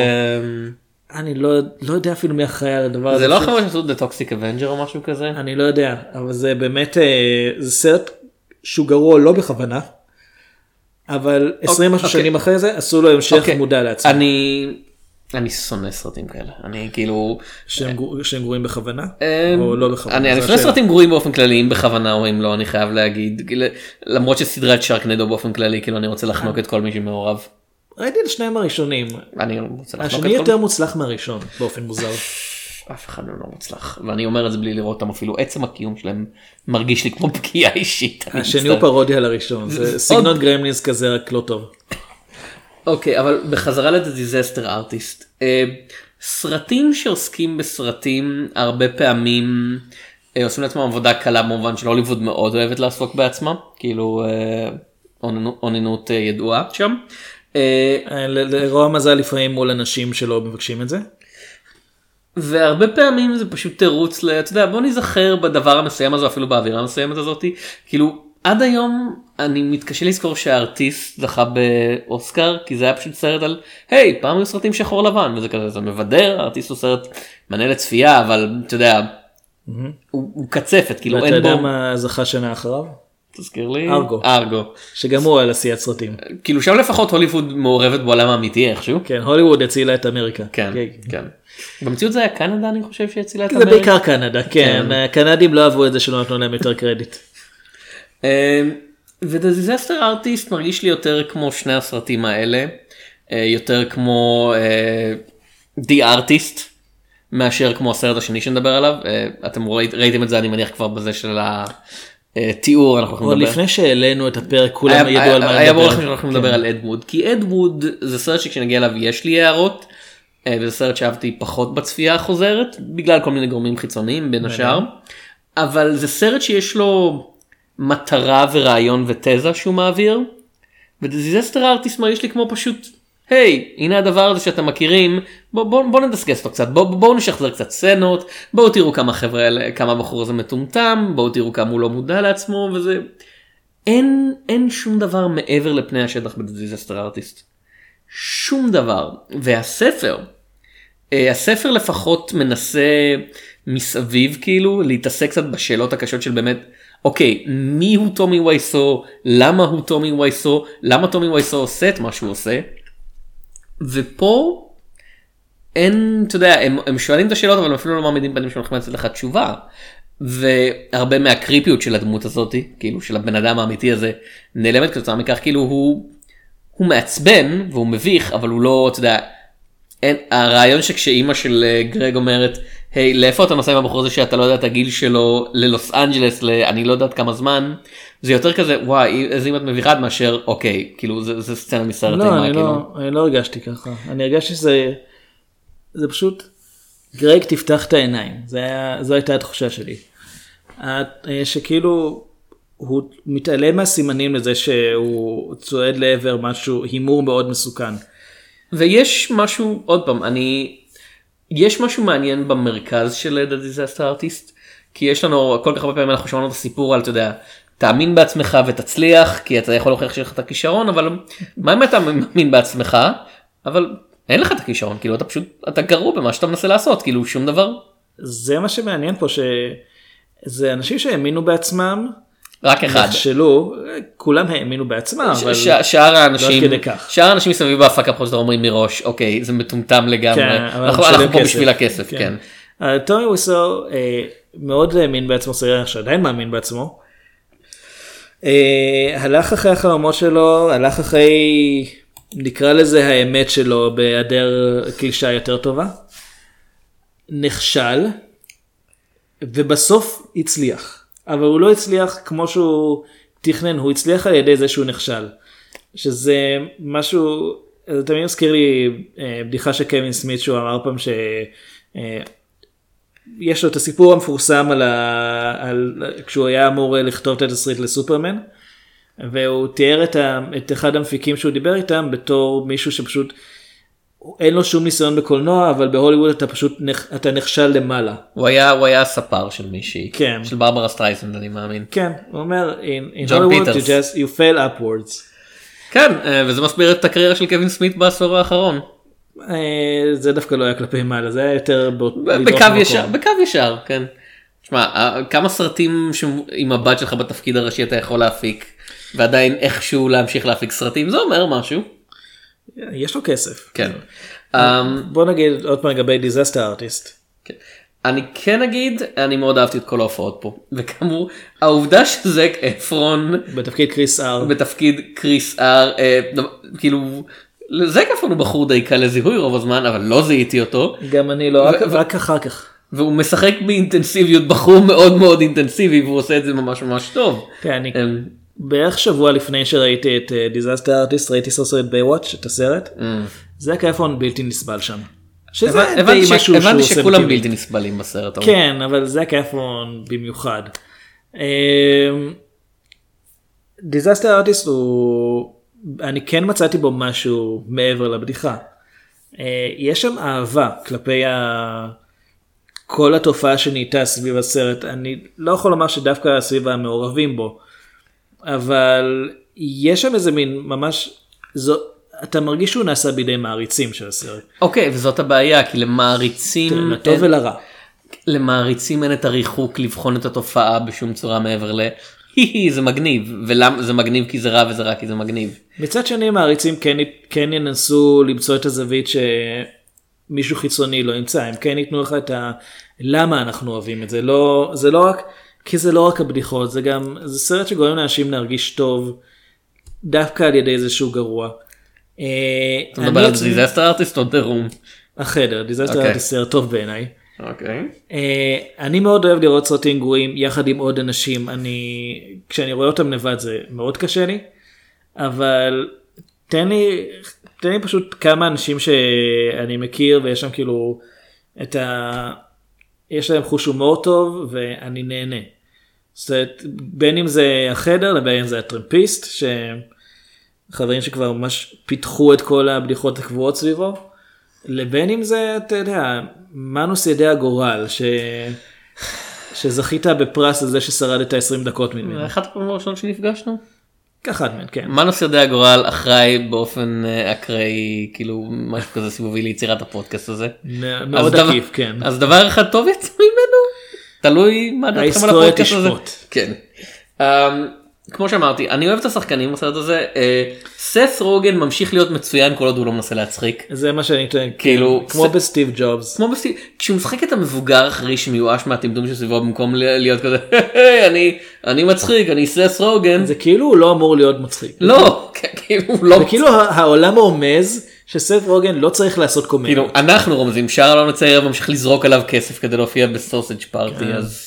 אני לא, לא יודע אפילו מי אחראי על הדבר הזה. זה לא החברה שעשו The Toxic Avenger או משהו כזה? אני לא יודע, אבל זה באמת, זה סרט שהוא גרוע לא בכוונה, אבל עשרים משהו שנים אחרי זה עשו לו המשך מודע לעצמו. אני, אני שונא סרטים כאלה, אני כאילו... שהם גרועים בכוונה? אמ, או לא בכוונה? אני זה לפני השאלה. סרטים גרועים באופן כללי, אם בכוונה או אם לא, אני חייב להגיד, כאילו, למרות שסדרת שרקנדו באופן כללי, כאילו אני רוצה לחנוק את כל מי שמעורב. ראיתי את שניהם הראשונים. אני רוצה לחנוק השני את יותר כל... מוצלח מהראשון, באופן מוזר. אף אחד לא מוצלח, ואני אומר את זה בלי לראות אותם, אפילו עצם הקיום שלהם מרגיש לי כמו פגיעה אישית. אני השני מצטער. הוא פרודיה על הראשון, זה סגנון גרמלינס כזה רק לא טוב. אוקיי, אבל בחזרה לדיזסטר ארטיסט, סרטים שעוסקים בסרטים הרבה פעמים אה, עושים לעצמם עבודה קלה במובן של הוליווד מאוד אוהבת לעסוק בעצמה, כאילו אה, אוננות, אוננות אה, ידועה שם. אה, לרוע מזל לפעמים מול אנשים שלא מבקשים את זה. והרבה פעמים זה פשוט תירוץ ל... אתה יודע, בוא נזכר בדבר המסוים הזה, אפילו באווירה המסוימת הזאת, כאילו עד היום אני מתקשה לזכור שהארטיסט זכה באוסקר, כי זה היה פשוט סרט על, היי, פעם היו סרטים שחור לבן, וזה כזה, זה מבדר, הארטיסט הוא סרט מענה לצפייה, אבל אתה יודע, הוא, הוא קצפת, כאילו ואתה אין יודע בו... מה זכה שנה אחריו? תזכיר לי? ארגו. ארגו. שגם הוא על עשיית סרטים. כאילו שם לפחות הוליווד מעורבת בעולם האמיתי איכשהו. כן, הוליווד הצילה את אמריקה. כן, כן. במציאות זה היה קנדה, אני חושב שהצילה את זה אמריקה. בעיקר קנדה, כן. הקנדים לא אהבו את זה שלא נתנו להם יותר קרדיט. ו-The Disaster Artist מרגיש לי יותר כמו שני הסרטים האלה, יותר כמו The Artist, מאשר כמו הסרט השני שנדבר עליו. אתם ראיתם את זה אני מניח כבר בזה של התיאור, אנחנו יכולים עוד לדבר. לפני שהעלינו את הפרק כולם ידעו על מה לדבר. היה ברור לכם שאנחנו נדבר על אד ווד, כי אד ווד זה סרט שכשנגיע אליו יש לי הערות, וזה סרט שאהבתי פחות בצפייה החוזרת, בגלל כל מיני גורמים חיצוניים בין השאר, אבל זה סרט שיש לו מטרה ורעיון ותזה שהוא מעביר, ו-The Disaster Artist מרגיש לי כמו פשוט, היי, הנה הדבר הזה שאתם מכירים, בואו בוא, בוא נדסקס אותו קצת, בואו בוא נשחזר קצת סצנות, בואו תראו כמה חבר'ה, כמה בחור הזה מטומטם, בואו תראו כמה הוא לא מודע לעצמו, וזה, אין, אין שום דבר מעבר לפני השטח ב-The Disaster Artist. שום דבר. והספר, הספר לפחות מנסה מסביב כאילו להתעסק קצת בשאלות הקשות של באמת, אוקיי, מי הוא טומי וייסו, למה הוא טומי וייסו, למה טומי וייסו עושה את מה שהוא עושה, ופה אין, אתה יודע, הם, הם שואלים את השאלות אבל הם אפילו לא מעמידים פנים שהולכים לצאת לך תשובה, והרבה מהקריפיות של הדמות הזאת, כאילו של הבן אדם האמיתי הזה, נעלמת כתוצאה מכך, כאילו הוא, הוא מעצבן והוא מביך, אבל הוא לא, אתה יודע, אין, הרעיון שכשאימא של גרג אומרת, היי, לאיפה אתה נוסע עם הבחור הזה שאתה לא יודע את הגיל שלו ללוס אנג'לס, אני לא יודעת כמה זמן, זה יותר כזה, וואי, איזה אימא מביכה מאשר, אוקיי, כאילו, זה, זה סצנה מסרט לא, אימה, אני כאילו. לא, אני לא הרגשתי ככה. אני הרגשתי שזה, זה פשוט, גרג תפתח את העיניים. זה היה, זו הייתה התחושה שלי. שכאילו, הוא מתעלם מהסימנים לזה שהוא צועד לעבר משהו, הימור מאוד מסוכן. ויש משהו, עוד פעם, אני, יש משהו מעניין במרכז של The Disaster Artist, כי יש לנו, כל כך הרבה פעמים אנחנו שמענו את הסיפור על, אתה יודע, תאמין בעצמך ותצליח, כי אתה יכול להוכיח שיש לך את הכישרון, אבל מה אם אתה מאמין בעצמך, אבל אין לך את הכישרון, כאילו אתה פשוט, אתה גרוע במה שאתה מנסה לעשות, כאילו שום דבר. זה מה שמעניין פה, שזה אנשים שהאמינו בעצמם, רק אחד. נכשלו, כולם האמינו בעצמם, אבל שאר האנשים, לא כדי כך. שאר האנשים מסביב בהפקה פחות אומרים מראש, אוקיי, זה מטומטם לגמרי, אנחנו פה בשביל הכסף, כן. טומי וויסו מאוד האמין בעצמו, שעדיין מאמין בעצמו, הלך אחרי החלומות שלו, הלך אחרי, נקרא לזה האמת שלו, בהיעדר קלישה יותר טובה, נכשל, ובסוף הצליח. אבל הוא לא הצליח כמו שהוא תכנן, הוא הצליח על ידי זה שהוא נכשל. שזה משהו, זה תמיד מזכיר לי בדיחה של קווין סמית, שהוא אמר פעם שיש לו את הסיפור המפורסם על, ה... על... כשהוא היה אמור לכתוב את התסריט לסופרמן, והוא תיאר את, ה... את אחד המפיקים שהוא דיבר איתם בתור מישהו שפשוט אין לו שום ניסיון בקולנוע, אבל בהוליווד אתה פשוט אתה נכשל למעלה. הוא היה, הוא היה ספר של מישהי, כן. של ברברה סטרייסנד אני מאמין. כן, הוא אומר, in, in ג'ון Hollywood פיטרס. you just, you fail upwards. כן, וזה מסביר את הקריירה של קווין סמית בעשור האחרון. זה דווקא לא היה כלפי מעלה, זה היה יותר בקו ישר, בקו ישר, כן. תשמע, כמה סרטים עם הבת שלך בתפקיד הראשי אתה יכול להפיק, ועדיין איכשהו להמשיך להפיק סרטים, זה אומר משהו. יש לו כסף. כן. בוא נגיד עוד פעם לגבי דיזסטר ארטיסט. אני כן אגיד, אני מאוד אהבתי את כל ההופעות פה, וכאמור, העובדה שזק אפרון בתפקיד קריס אר, בתפקיד קריס אר, אה, כאילו, זק אפרון הוא בחור די קל לזיהוי רוב הזמן, אבל לא זיהיתי אותו. גם אני לא, רק, רק אחר כך. והוא משחק באינטנסיביות, בחור מאוד מאוד אינטנסיבי, והוא עושה את זה ממש ממש טוב. כן, אני בערך שבוע לפני שראיתי את דיזסטר ארטיסט, ראיתי סוף סוף את בייוואץ', את הסרט, זק אפרון בלתי נסבל שם. הבנתי שכולם בלתי נסבלים בסרט. כן, אבל זק אפרון במיוחד. דיזסטר ארטיסט הוא, אני כן מצאתי בו משהו מעבר לבדיחה. יש שם אהבה כלפי כל התופעה שנהייתה סביב הסרט. אני לא יכול לומר שדווקא סביב המעורבים בו, אבל יש שם איזה מין ממש, זו, אתה מרגיש שהוא נעשה בידי מעריצים של הסרט. אוקיי, וזאת הבעיה, כי למעריצים... לטוב ולרע. למעריצים אין את הריחוק לבחון את התופעה בשום צורה מעבר ל... היי, זה מגניב. ולמה זה מגניב כי זה רע וזה רע כי זה מגניב. מצד שני, מעריצים כן, כן ינסו למצוא את הזווית שמישהו חיצוני לא ימצא. הם כן ייתנו לך את ה... למה אנחנו אוהבים את זה. לא, זה לא רק... כי זה לא רק הבדיחות, זה גם... זה סרט שגורם לאנשים להרגיש טוב דווקא על ידי איזשהו גרוע. אתה מדבר על דיזסטר ארטיסט או The Room? החדר, דיזסטר ארטיסט סרט טוב בעיניי. אוקיי. אני מאוד אוהב לראות סרטים גרועים יחד עם עוד אנשים. אני, כשאני רואה אותם לבד זה מאוד קשה לי, אבל תן לי, תן לי פשוט כמה אנשים שאני מכיר ויש שם כאילו את ה... יש להם חוש הומור טוב ואני נהנה. זאת אומרת, בין אם זה החדר לבין אם זה הטרמפיסט, ש... חברים שכבר ממש פיתחו את כל הבדיחות הקבועות סביבו, לבין אם זה, אתה יודע, מנוס ידי הגורל, ש... שזכית בפרס על זה ששרדת עשרים דקות ממנו. אחת הפעמים הראשונות שנפגשנו? כאחת מהן, כן. מנוס ידי הגורל אחראי באופן אקראי, כאילו משהו כזה סיבובי ליצירת הפודקאסט הזה. מאוד עקיף, כן. אז דבר אחד טוב יצא ממנו? תלוי מה דעתכם על הפודקאסט הזה. כן. כמו שאמרתי, אני אוהב את השחקנים בסרט הזה, סת רוגן ממשיך להיות מצוין כל עוד הוא לא מנסה להצחיק. זה מה שאני טוען, כאילו, כמו בסטיב ג'ובס. כמו בסטיב, כשהוא משחק את המבוגר אחרי שמיואש מהטמטום שסביבו במקום להיות כזה, אני מצחיק, אני סת רוגן. זה כאילו הוא לא אמור להיות מצחיק. לא, כאילו הוא לא. זה כאילו העולם רומז שסת רוגן לא צריך לעשות קומדיה. כאילו, אנחנו רומזים, שאר העולם לצייר ממשיך לזרוק עליו כסף כדי להופיע בסוסג' פארטי, אז...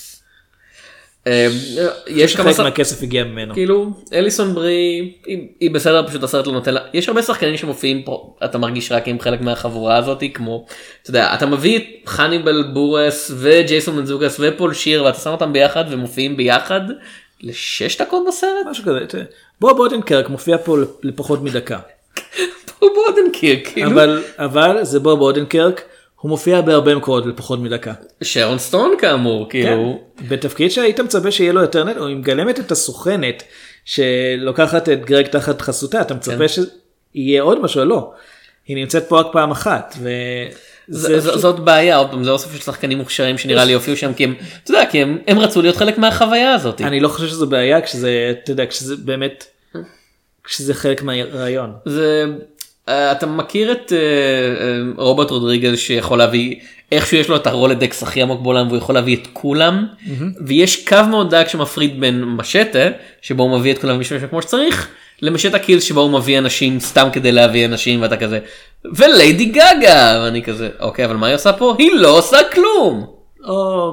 יש כמה מהכסף הגיע ממנו. כאילו אליסון ברי היא בסדר, פשוט הסרט לא נותן לה. יש הרבה שחקנים שמופיעים פה, אתה מרגיש רק עם חלק מהחבורה הזאת, כמו אתה יודע, אתה מביא את חניבל בורס וג'ייסון מנזוקס ופול שיר ואתה שם אותם ביחד ומופיעים ביחד לשש דקות בסרט, משהו כזה. בוב אודנקרק מופיע פה לפחות מדקה. בוב אודנקרק כאילו, אבל אבל זה בוב אודנקרק, הוא מופיע בהרבה מקורות לפחות מדקה. שרון סטון כאמור, כאילו. כן, בתפקיד שהיית מצפה שיהיה לו יותר נט, או היא מגלמת את הסוכנת שלוקחת את גרג תחת חסותה, אתה מצפה כן. שיהיה עוד משהו, לא. היא נמצאת פה רק פעם אחת. ו... ז- ז- זאת בעיה, עוד פעם, זה אוסף של שחקנים מוכשרים שנראה לי הופיעו שם, כי הם, אתה יודע, כי הם, הם רצו להיות חלק מהחוויה הזאת. אני לא חושב שזו בעיה, כשזה, אתה יודע, כשזה באמת, כשזה חלק מהרעיון. זה... אתה מכיר את רוברט רודריגז שיכול להביא, איכשהו יש לו את הרולדקס הכי עמוק בעולם והוא יכול להביא את כולם, ויש קו מאוד דק שמפריד בין משטה, שבו הוא מביא את כולם ומשתמש כמו שצריך, למשטה קילס שבו הוא מביא אנשים סתם כדי להביא אנשים ואתה כזה, וליידי גגה, ואני כזה, אוקיי, אבל מה היא עושה פה? היא לא עושה כלום. או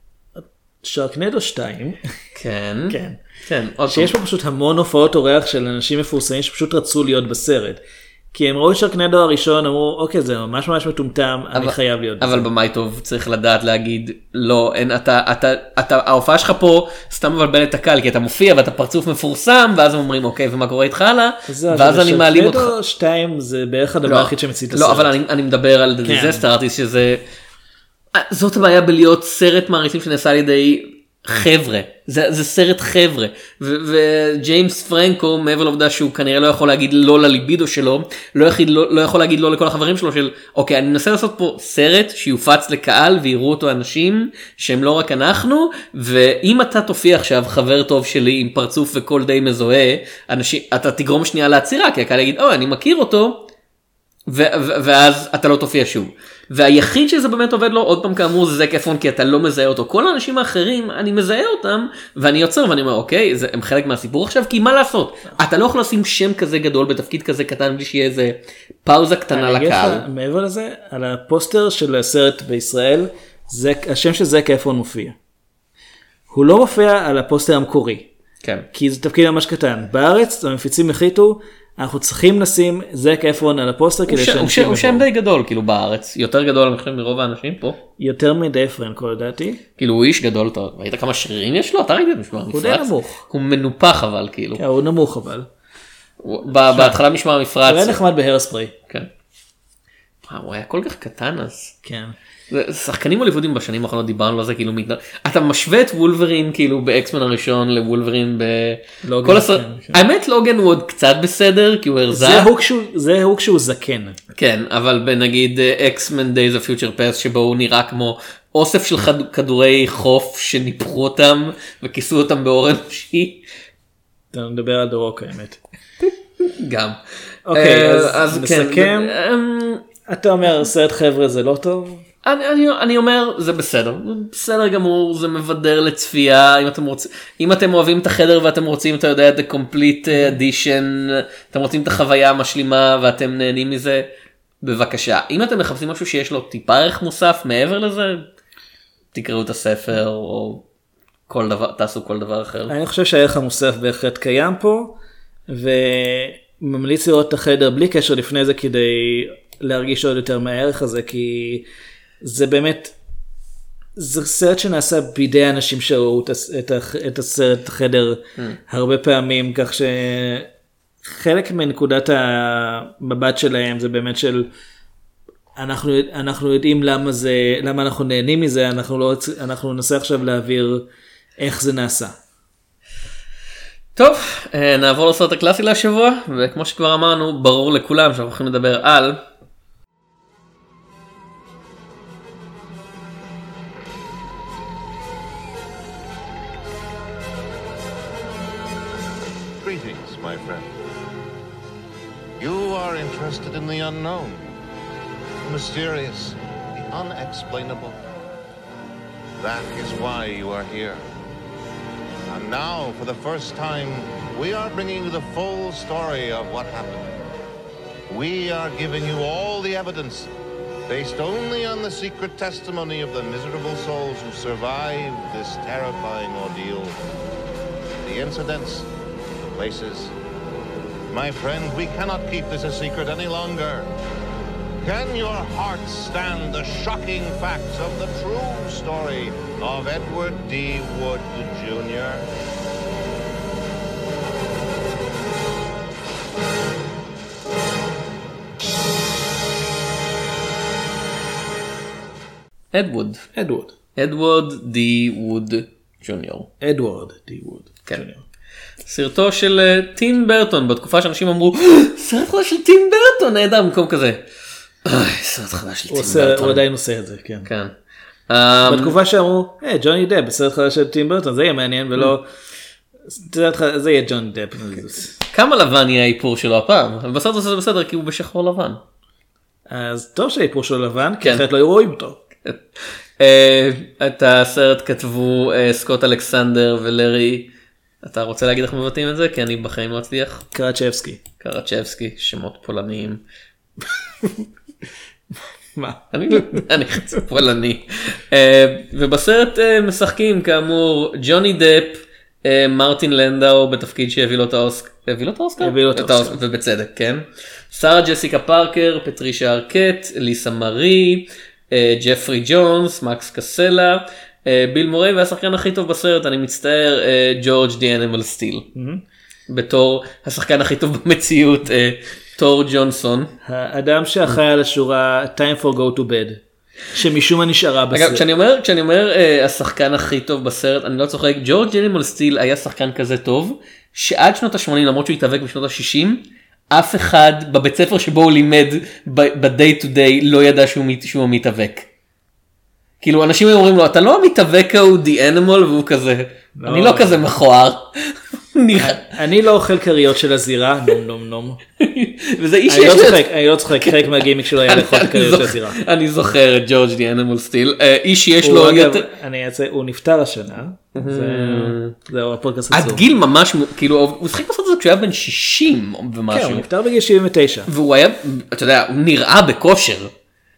שרקנדו שתיים. כן. כן. כן. שיש פה פשוט המון הופעות אורח של אנשים מפורסמים שפשוט רצו להיות בסרט. כי הם ראו את שרקנדו הראשון, אמרו, אוקיי, זה ממש ממש מטומטם, אני חייב להיות בזה. אבל במאי טוב צריך לדעת להגיד, לא, אין, אתה, אתה, אתה, ההופעה שלך פה סתם מבלבל את הקהל, כי אתה מופיע ואתה פרצוף מפורסם, ואז הם אומרים, אוקיי, ומה קורה איתך הלאה? ואז אני מעלים אותך. שרקנדו שתיים זה בערך הדבר היחיד שמציא את הסרט. לא, אבל אני, אני מדבר על דיזסטר ארטיסט, שזה, זאת הבעיה בלהיות סרט מעריצים שנעשה על ידי חבר'ה, זה, זה סרט חבר'ה, ו- וג'יימס פרנקו, מעבר לעובדה שהוא כנראה לא יכול להגיד לא לליבידו שלו, לא, יחיד, לא, לא יכול להגיד לא לכל החברים שלו, של אוקיי, אני מנסה לעשות פה סרט שיופץ לקהל ויראו אותו אנשים שהם לא רק אנחנו, ואם אתה תופיע עכשיו חבר טוב שלי עם פרצוף וקול די מזוהה, אנשים, אתה תגרום שנייה לעצירה, כי הקהל יגיד, אוי, אני מכיר אותו, ואז אתה לא תופיע שוב. והיחיד שזה באמת עובד לו, עוד פעם כאמור, זה זק אפרון, כי אתה לא מזהה אותו. כל האנשים האחרים, אני מזהה אותם, ואני יוצר ואני אומר, אוקיי, זה, הם חלק מהסיפור עכשיו, כי מה לעשות? אתה לא יכול לשים שם כזה גדול בתפקיד כזה קטן, בלי שיהיה איזה פאוזה קטנה לקהל. מעבר לזה, על הפוסטר של הסרט בישראל, השם של זק אפרון מופיע. הוא לא מופיע על הפוסטר המקורי. כן. כי זה תפקיד ממש קטן. בארץ, המפיצים החליטו, אנחנו צריכים לשים זק אפרון על הפוסטר כדי שאנשים יבואו. הוא שם די גדול, כאילו בארץ, יותר גדול אני חושב מרוב האנשים פה. יותר מדי פרנקו לדעתי. כאילו הוא איש גדול, אתה ראית כמה שרירים יש לו? אתה ראית את משמע המפרץ? הוא די נמוך. הוא מנופח אבל כאילו. כן, הוא נמוך אבל. בהתחלה משמע המפרץ. הוא היה נחמד בהרספרי. כן. הוא היה כל כך קטן אז. כן. שחקנים הוליוודיים בשנים האחרונות דיברנו על זה כאילו אתה משווה את וולברין כאילו באקסמן הראשון לוולברין בכל הסרט. האמת לוגן הוא עוד קצת בסדר כי הוא הרזה. זה הוא כשהוא זקן. כן אבל בנגיד אקסמן Days of Future Past שבו הוא נראה כמו אוסף של כדורי חוף שניפחו אותם וכיסו אותם באור אנושי. אתה מדבר על דורוק האמת. גם. אוקיי אז נסכם. אתה אומר סרט חבר'ה זה לא טוב? אני, אני, אני אומר זה בסדר, בסדר גמור, זה מבדר לצפייה, אם אתם רוצים, אם אתם אוהבים את החדר ואתם רוצים, אתה יודע, the complete edition, אתם רוצים את החוויה המשלימה ואתם נהנים מזה, בבקשה. אם אתם מחפשים משהו שיש לו טיפה ערך מוסף מעבר לזה, תקראו את הספר או כל דבר, תעשו כל דבר אחר. אני חושב שהערך המוסף בהחלט קיים פה, וממליץ לראות את החדר בלי קשר לפני זה כדי להרגיש עוד יותר מהערך הזה, כי זה באמת, זה סרט שנעשה בידי אנשים שראו את, את הסרט חדר mm. הרבה פעמים, כך שחלק מנקודת המבט שלהם זה באמת של, אנחנו, אנחנו יודעים למה זה, למה אנחנו נהנים מזה, אנחנו לא, אנחנו ננסה עכשיו להעביר איך זה נעשה. טוב, נעבור לסרט הקלאסי להשבוע, וכמו שכבר אמרנו, ברור לכולם שאנחנו הולכים לדבר על Greetings, my friend. You are interested in the unknown, the mysterious, the unexplainable. That is why you are here. And now, for the first time, we are bringing you the full story of what happened. We are giving you all the evidence, based only on the secret testimony of the miserable souls who survived this terrifying ordeal. The incidents, the places. My friend, we cannot keep this a secret any longer. Can your heart stand the shocking facts of the true story of Edward D. Wood Junior? אדווד. אדווד. אדווד די ווד ג'וניור. אדווד די ווד. כן. סרטו של טים ברטון, בתקופה שאנשים אמרו, סרט חדש של טים ברטון, נהדר במקום כזה. סרט חדש של טים ברטון. הוא עדיין עושה את זה, כן. כן. בתקופה שאמרו, היי, ג'וני דפ, סרט חדש של טים ברטון, זה יהיה מעניין, ולא, זה יהיה ג'וני דפ. כמה לבן יהיה האיפור שלו הפעם? בסרט הזה זה בסדר, כי הוא בשחור לבן. אז טוב שהאיפור שלו לבן, כי אחרת לא רואים אותו. את הסרט כתבו סקוט אלכסנדר ולרי, אתה רוצה להגיד איך מבטאים את זה? כי אני בחיים לא אצליח. קרצ'בסקי. קרצ'בסקי, שמות פולניים. מה? אני חצי פולני. ובסרט משחקים כאמור ג'וני דפ, מרטין לנדאו בתפקיד שהביא לו את האוסקר. הביא לו את האוסקר? הביא לו את האוסקר. ובצדק, כן. שרה ג'סיקה פארקר, פטרישה ארקט, ליסה מארי, ג'פרי ג'ונס, מקס קסלה, ביל מורי, והשחקן הכי טוב בסרט, אני מצטער, ג'ורג' די אנימל סטיל. בתור השחקן הכי טוב במציאות, תור ג'ונסון. האדם שאחראי על השורה time for go to bed, שמשום מה נשארה בסרט. אגב, כשאני אומר, כשאני אומר השחקן הכי טוב בסרט, אני לא צוחק, ג'ורג' די אנימל סטיל היה שחקן כזה טוב, שעד שנות ה-שמונים, למרות שהוא התאבק בשנות ה-שישים, אף אחד בבית ספר שבו הוא לימד ב-day to day לא ידע שהוא מתאבק. כאילו אנשים אומרים לו אתה לא המתאבק הוא the animal והוא כזה אני לא כזה מכוער. אני לא אוכל כריות של הזירה, נום נום נום. וזה איש אני לא שיש לו- צוחק, אני לא צוחק, חלק מהגימיק שלו היה לאכול את אני הכריות של זוכר- הזירה. אני זוכר את ג'ורג' די אנימל סטיל, איש שיש הוא לו אגב, יותר... אני אעשה, הוא נפטר השנה, זה- זהו הפודקאסט עד עצוב. גיל ממש, כאילו, הוא שחק בסרט הזה כשהוא היה בן שישים כן, ומשהו. הוא נפטר בגיל שבעים ותשע. והוא היה, אתה יודע, הוא נראה בכושר.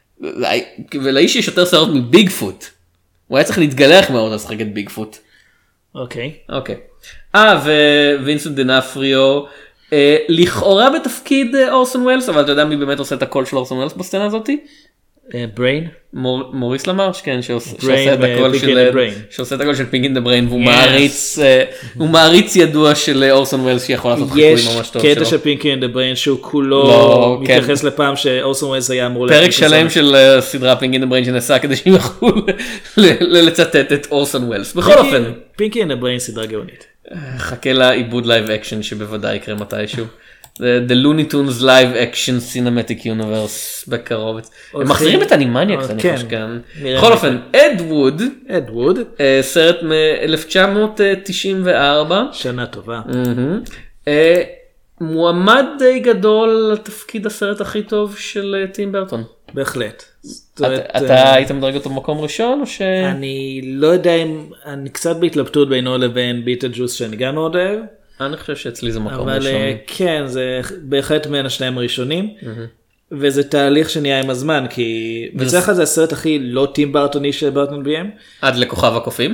ולאיש יש יותר שערות מביג פוט. הוא היה צריך להתגלח מאוד לשחק את ביג פוט. אוקיי. אוקיי. אה, ווינסנט דנפריו, אה, לכאורה בתפקיד אה, אורסון ווילס, אבל אתה יודע מי באמת עושה את הקול של אורסון ווילס בסצנה הזאתי? בריין? מור- מוריס למרש, כן, שעוש- Brain שעושה את הקול ו- Pink של in the Brain. שעושה את הקול של פינק אין דה בריין, והוא Yes. מעריץ, אה, הוא מעריץ ידוע של אה, אורסון ווילס שיכול לעשות חיקוי יש ממש טוב קטע שלו. של פינקי אנד הבריין שהוא כולו לא, כן. מתייחס לפעם שאורסון ווילס היה אמור פרק להקליט שלם בסרט. של אה, סדרה פינק אין דה בריין שנעשה כדי שהם יוכלו ל- ל- לצטט את אורסון ווילס. בכל פינקי- אופן, פינקי אנד הבריין סדרה גאונית. חכה לעיבוד לייב אקשן שבוודאי יקרה מתישהו. The, the Looney Tunes Live Action Cinematic Universe בקרוב. הם הולכים- מחזירים את אנימניאקס, אני כן. חושב כאן. נראה בכל לי. אופן, אד ווד, אד ווד, אה, סרט מ-אלף תשע מאות תשעים וארבע, שנה טובה. מהמם. אה, מועמד די גדול לתפקיד הסרט הכי טוב של אה, טים ברטון. בהחלט. זאת אתה אומרת, אתה אה, היית מדרג אותו במקום ראשון או ש... אני לא יודע אם, אני קצת בהתלבטות בינו לבין ביטה ג'וס שאני גם מאוד אוהב, אני חושב שאצלי זה מקום אבל ראשון. אה, כן, זה בהחלט בין השניים הראשונים, וזה תהליך שנהיה עם הזמן, כי מצד אחד זה הסרט הכי לא טים ברטוני שברטון ביים, עד לכוכב הקופים.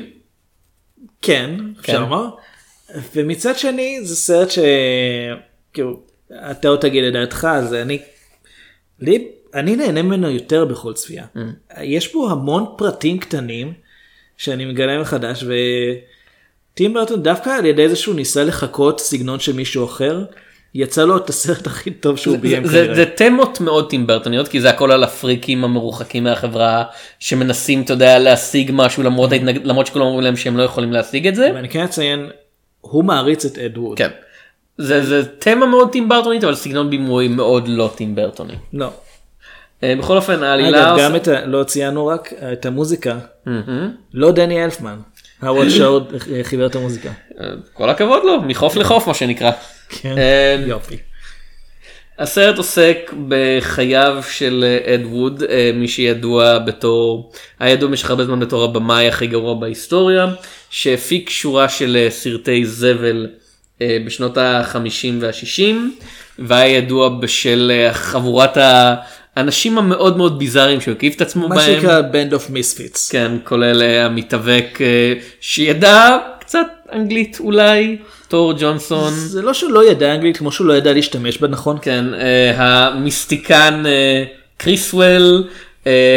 כן, כן. אפשר לומר, ומצד שני זה סרט ש... כאילו, אתה עוד תגיד לדעתך, אז אני, לי, אני נהנה ממנו יותר בכל צפייה. יש פה המון פרטים קטנים שאני מגלה מחדש, וטים ברטון דווקא על ידי זה שהוא ניסה לחכות סגנון של מישהו אחר, יצא לו את הסרט הכי טוב שהוא ביים זה- זה- כנראה. זה תמות מאוד טים ברטוניות כי זה הכל על הפריקים המרוחקים מהחברה שמנסים אתה יודע להשיג משהו למרות ההתנגד- למרות שכולם אומרים להם שהם לא יכולים להשיג את זה. ואני כן אציין, הוא מעריץ את אד ווד. כן. זה זה תמה מאוד טים ברטונית אבל סגנון בימוי מאוד לא טים ברטוני. לא. אה, בכל אופן העלילה... אגב, גם עושה- את ה... לא ציינו רק את המוזיקה. מהמם. לא דני אלפמן. הווארד שואוד חיבר את המוזיקה. אה, כל הכבוד לו מחוף לחוף מה שנקרא. כן. אה, יופי. הסרט עוסק בחייו של אד ווד, אה, מי שידוע בתור, היה ידוע במשך הרבה זמן בתור הבמאי הכי גרוע בהיסטוריה, שהפיק שורה של אה, סרטי זבל אה, בשנות ה-חמישים וה-שישים, והיה ידוע בשל אה, חבורת האנשים המאוד מאוד ביזאריים שהוא הקיף את עצמו מה בהם. שנקרא Band of Misfits. כן, כולל אה, המתאבק אה, שידע קצת אנגלית אולי, תור ג'ונסון. זה לא שהוא לא ידע אנגלית כמו שהוא לא ידע להשתמש בה, נכון? כן, אה, המיסטיקן אה, קריסוול, אה,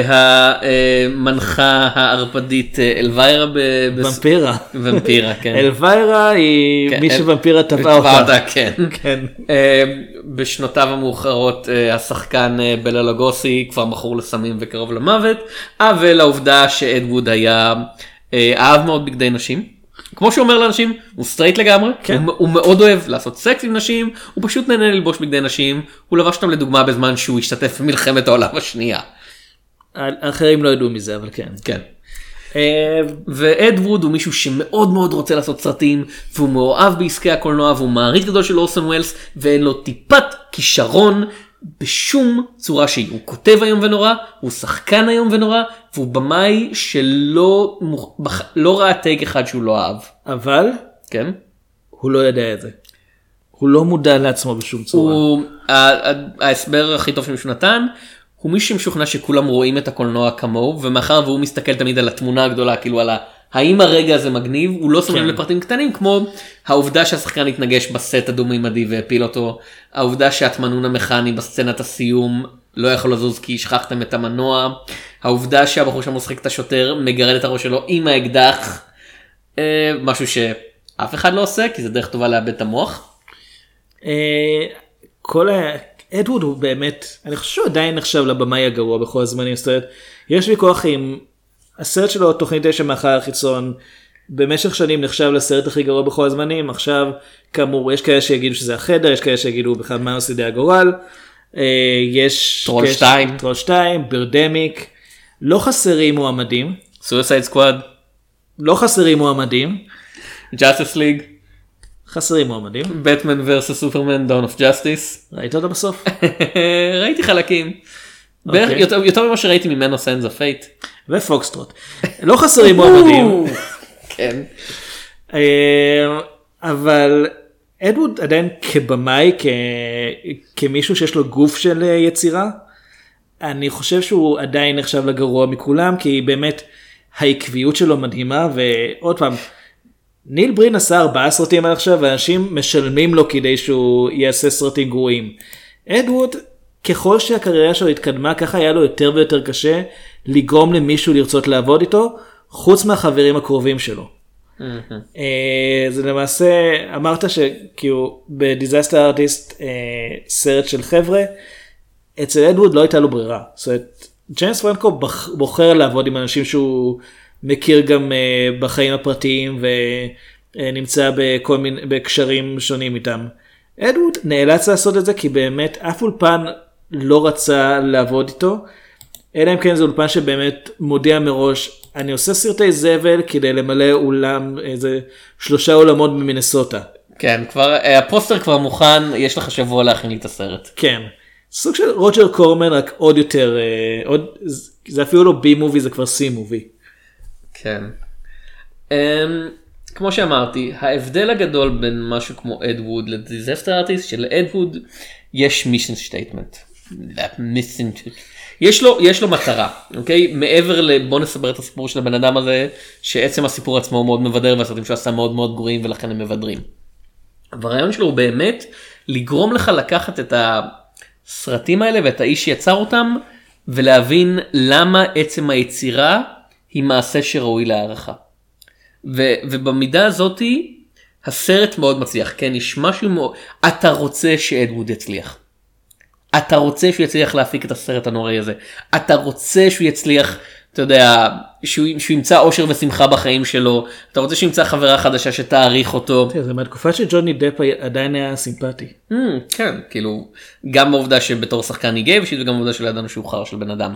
המנחה הערפדית אה, אלוויירה, ב- בס- ומפירה. ומפירה, כן. אלוויירה היא כן, מי אל- שוומפירה טבעה טבעה אותה. אותה, כן. כן. אה, בשנותיו המאוחרות אה, השחקן אה, בלה לוגוסי כבר מכור לסמים וקרוב למוות, אבל העובדה שאד ווד היה אה, אהב מאוד בגדי נשים. כמו שהוא אומר לאנשים, הוא סטרייט לגמרי, כן. הוא, הוא מאוד אוהב לעשות סקס עם נשים, הוא פשוט נהנה ללבוש בגדי נשים, הוא לבש אותם לדוגמה בזמן שהוא השתתף במלחמת העולם השנייה. האחרים לא ידעו מזה, אבל כן. כן. אה, ואד ווד הוא מישהו שמאוד מאוד רוצה לעשות סרטים, והוא מאוהב בעסקי הקולנוע, והוא מעריץ גדול של אורסון ווילס, ואין לו טיפת כישרון בשום צורה שהיא. הוא כותב היום ונורא, הוא שחקן היום ונורא, והוא במאי שלא מוכ- בח- לא ראה טייק אחד שהוא לא אהב. אבל כן? הוא לא ידע את זה. הוא לא מודע לעצמו בשום צורה. הוא, ה- ה- ההסבר הכי טוב שמישהו נתן, הוא מישהו שמשוכנע שכולם רואים את הקולנוע כמוהו, ומאחר והוא מסתכל תמיד על התמונה הגדולה, כאילו על ה... האם הרגע הזה מגניב, הוא לא שם לב כן. לפרטים קטנים, כמו העובדה שהשחקן התנגש בסט הדו-מימדי והפיל אותו, העובדה שהתמנון המכני בסצנת הסיום לא יכול לזוז כי השכחתם את המנוע, העובדה שהבחור שם משחק את השוטר מגרד את הראש שלו עם האקדח, אה, משהו שאף אחד לא עושה, כי זה דרך טובה לאבד את המוח. אה, כל ה... אדווד הוא באמת, אני חושב שהוא עדיין נחשב לבמאי הגרוע בכל הזמנים, זאת אומרת, יש ויכוח עם הסרט שלו, תוכנית תשע מאחר החיצון, במשך שנים נחשב לסרט הכי גרוע בכל הזמנים, עכשיו כאמור יש כאלה שיגידו שזה החדר, יש כאלה שיגידו בכלל מה עושה די הגורל, אה, יש... טרול יש- שתיים. טרול שתיים, בירדמיק, לא חסרים מועמדים, סויסייד סקוואד, לא חסרים מועמדים, ג'אסטיס ליג, חסרים מועמדים. בטמן ורסס סופרמן דאון אוף ג'סטיס. ראית אותו בסוף? ראיתי חלקים. בערך אוקיי. יותר יותר ממה שראיתי ממנו סנס אוף פייט. ופוקסטרוט. לא חסרים מועמדים. כן. אה, אבל אדווד עדיין כבמאי, כ... כמישהו שיש לו גוף של יצירה, אני חושב שהוא עדיין נחשב לגרוע מכולם, כי באמת העקביות שלו מדהימה, ועוד פעם, ניל ברין עשה ארבעה סרטים עד עכשיו, ואנשים משלמים לו כדי שהוא יעשה סרטים גרועים. אדווד, ככל שהקריירה שלו התקדמה, ככה היה לו יותר ויותר קשה לגרום למישהו לרצות לעבוד איתו, חוץ מהחברים הקרובים שלו. זה למעשה, אמרת שכאילו בדיזסטר ארטיסט סרט של חבר'ה, אצל אדווד לא הייתה לו ברירה. זאת אומרת, ג'יימס פרנקו בוחר לעבוד עם אנשים שהוא מכיר גם בחיים הפרטיים ונמצא בכל מיני, בקשרים שונים איתם. אדווד נאלץ לעשות את זה כי באמת אף אולפן לא רצה לעבוד איתו, אלא אם כן זה אולפן שבאמת מודיע מראש, אני עושה סרטי זבל כדי למלא אולם, איזה שלושה עולמות במינסוטה. כן, כבר, הפוסטר כבר מוכן, יש לך שבוע להכין לי את הסרט. כן. סוג של רוג'ר קורמן, רק עוד יותר, עוד, זה אפילו לא בי מובי, זה כבר סי מובי. כן. Um, כמו שאמרתי, ההבדל הגדול בין משהו כמו אדווד לדיזסטר ארטיסט, של אדווד יש מישן סטייטמנט. יש לו, יש לו מטרה, אוקיי? מעבר לבוא נסבר את הסיפור של הבן אדם הזה, שעצם הסיפור עצמו מאוד מבדר, והסרטים שהוא עשה מאוד מאוד גרועים, ולכן הם מבדרים. והרעיון שלו הוא באמת לגרום לך לקחת את הסרטים האלה, ואת האיש שיצר אותם, ולהבין למה עצם היצירה היא מעשה שראוי להערכה. ו- ובמידה הזאת, הסרט מאוד מצליח, כן? יש משהו מאוד, אתה רוצה שאדווד יצליח. אתה רוצה שהוא יצליח להפיק את הסרט הנוראי הזה. אתה רוצה שהוא יצליח, אתה יודע, שהוא, שהוא ימצא אושר ושמחה בחיים שלו. אתה רוצה שהוא ימצא חברה חדשה שתעריך אותו. זה מהתקופה שג'וני דפ עדיין היה סימפטי. Mm, כן, כאילו, גם בעובדה שבתור שחקן היגב, וגם בעובדה של ידענו שהוא חר של בן אדם.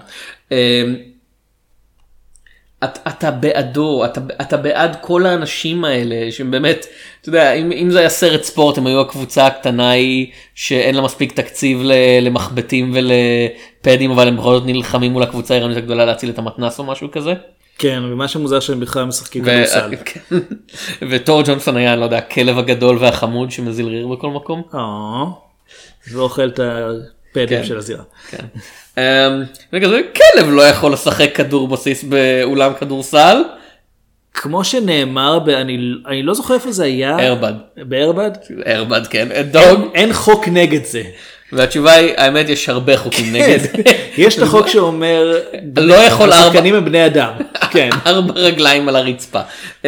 אתה, אתה בעדו, אתה, אתה בעד כל האנשים האלה שהם באמת, אתה יודע, אם, אם זה היה סרט ספורט, הם היו הקבוצה הקטנה היא שאין לה מספיק תקציב למחבטים ולפדים, אבל הם בכל זאת נלחמים מול הקבוצה העירונית הגדולה להציל את המתנס או משהו כזה. כן, ומה שמוזר שהם בכלל משחקים כדורסל. ותור ג'ונסון היה, אני לא יודע, הכלב הגדול והחמוד שמזיל ריר בכל מקום. אה, ואוכל את הפדים של הזירה. כן. רגע, זה כלב לא יכול לשחק כדור בסיס באולם כדורסל. כמו שנאמר, אני לא זוכר איפה זה היה. ארבד. בארבד? ארבד, כן. דוג. אין חוק נגד זה. והתשובה היא, האמת יש הרבה חוקים נגד. יש את החוק שאומר, לא יכול ארבע. השחקנים הם בני אדם. כן. ארבע רגליים על הרצפה.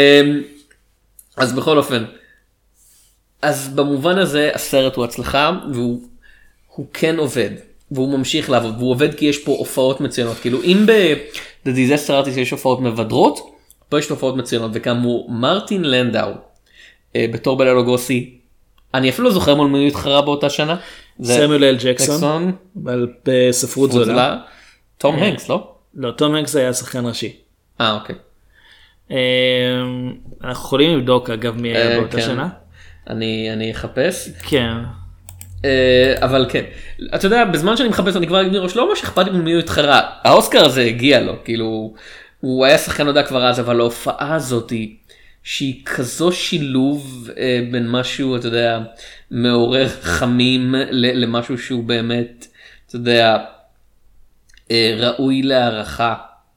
אז בכל אופן, אז במובן הזה הסרט הוא הצלחה, והוא כן עובד. והוא ממשיך לעבוד, והוא עובד כי יש פה הופעות מצוינות, כאילו אם ב-The Disaster Artist יש הופעות מבדרות, פה יש הופעות מצוינות, וכאמור מרטין לנדאו, בתור בלה לוגוסי, אני אפילו לא זוכר מול מי הוא התחרה באותה שנה. סמואל אל ג'קסון, בספרות זולה. תום הנקס, לא? לא, תום הנקס היה שחקן ראשי. אה, אוקיי. אנחנו יכולים לבדוק אגב מי היה באותה שנה. אני אחפש. כן. אבל כן, אתה יודע, בזמן שאני מחפש אני כבר אגניר ראש, לא ממש אכפת לי מי הוא התחרה, האוסקר הזה הגיע לו, כאילו, הוא היה שחקן נודע כבר אז, אבל ההופעה הזאת שהיא כזו שילוב בין משהו, אתה יודע, מעורר חמים למשהו שהוא באמת, אתה יודע, ראוי להערכה,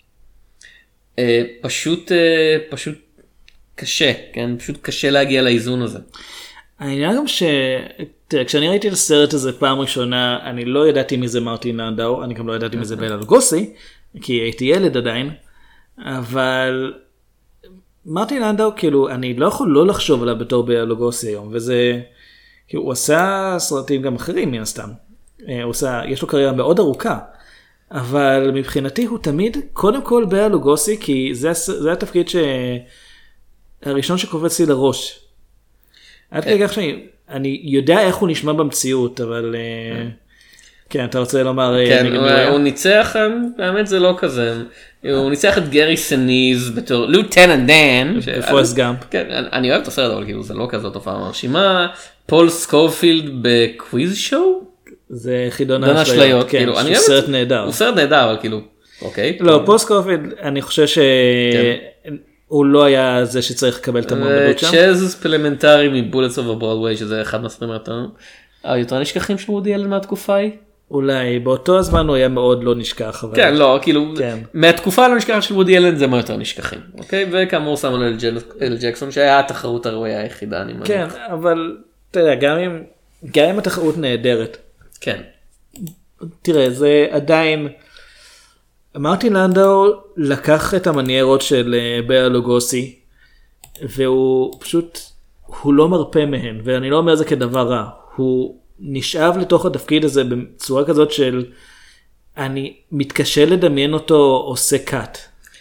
פשוט, פשוט קשה, כן, פשוט קשה להגיע לאיזון הזה. העניין גם ש... תראה, כשאני ראיתי את הסרט הזה פעם ראשונה, אני לא ידעתי מי זה מרטין לנדאו, אני גם לא ידעתי מי זה בלה לוגוסי, כי הייתי ילד עדיין, אבל מרטין לנדאו, כאילו, אני לא יכול לא לחשוב עליו בתור בלה לוגוסי היום, וזה, כאילו, הוא עשה סרטים גם אחרים מן הסתם, הוא עשה, יש לו קריירה מאוד ארוכה, אבל מבחינתי הוא תמיד, קודם כל בלה לוגוסי, כי זה, זה התפקיד ש... הראשון שקופץ לי לראש. עד כדי כך שאני, אני יודע איך הוא נשמע במציאות, אבל... כן, אתה רוצה לומר... כן, הוא ניצח, באמת זה לא כזה, הוא ניצח את גרי סניז בתור לוטננט דן. בפורסט גאמפ. כן, אני אוהב את הסרט, אבל כאילו זה לא כזאת תופעה מרשימה. פול סקופילד בקוויז שואו? זה חידון האשליות, כן, שהוא סרט נהדר. הוא סרט נהדר, אבל כאילו, אוקיי. לא, פול סקופילד, אני חושב שהוא לא היה זה שצריך לקבל את המועמדות שם. צ'אז פלמנטרי מבולטס אוף ברודווי, שזה אחד מהסרטים היותר נשכחים של וודי אלן מהתקופה היא. אולי, באותו הזמן הוא היה מאוד לא נשכח. כן, לא, כאילו, מהתקופה הלא נשכחת של וודי אלן זה מה יותר נשכחים, אוקיי? וכאמור סמואל אל ג'קסון שהיה התחרות הראויה היחידה, אני מניח. כן, אבל, אתה יודע, גם אם התחרות נהדרת. כן. תראה, זה עדיין, מרטין לנדאו לקח את המניירות של בלה לוגוסי, והוא פשוט, הוא לא מרפא מהן, ואני לא אומר את זה כדבר רע, הוא נשאב לתוך התפקיד הזה בצורה כזאת של, אני מתקשה לדמיין אותו עושה קאט.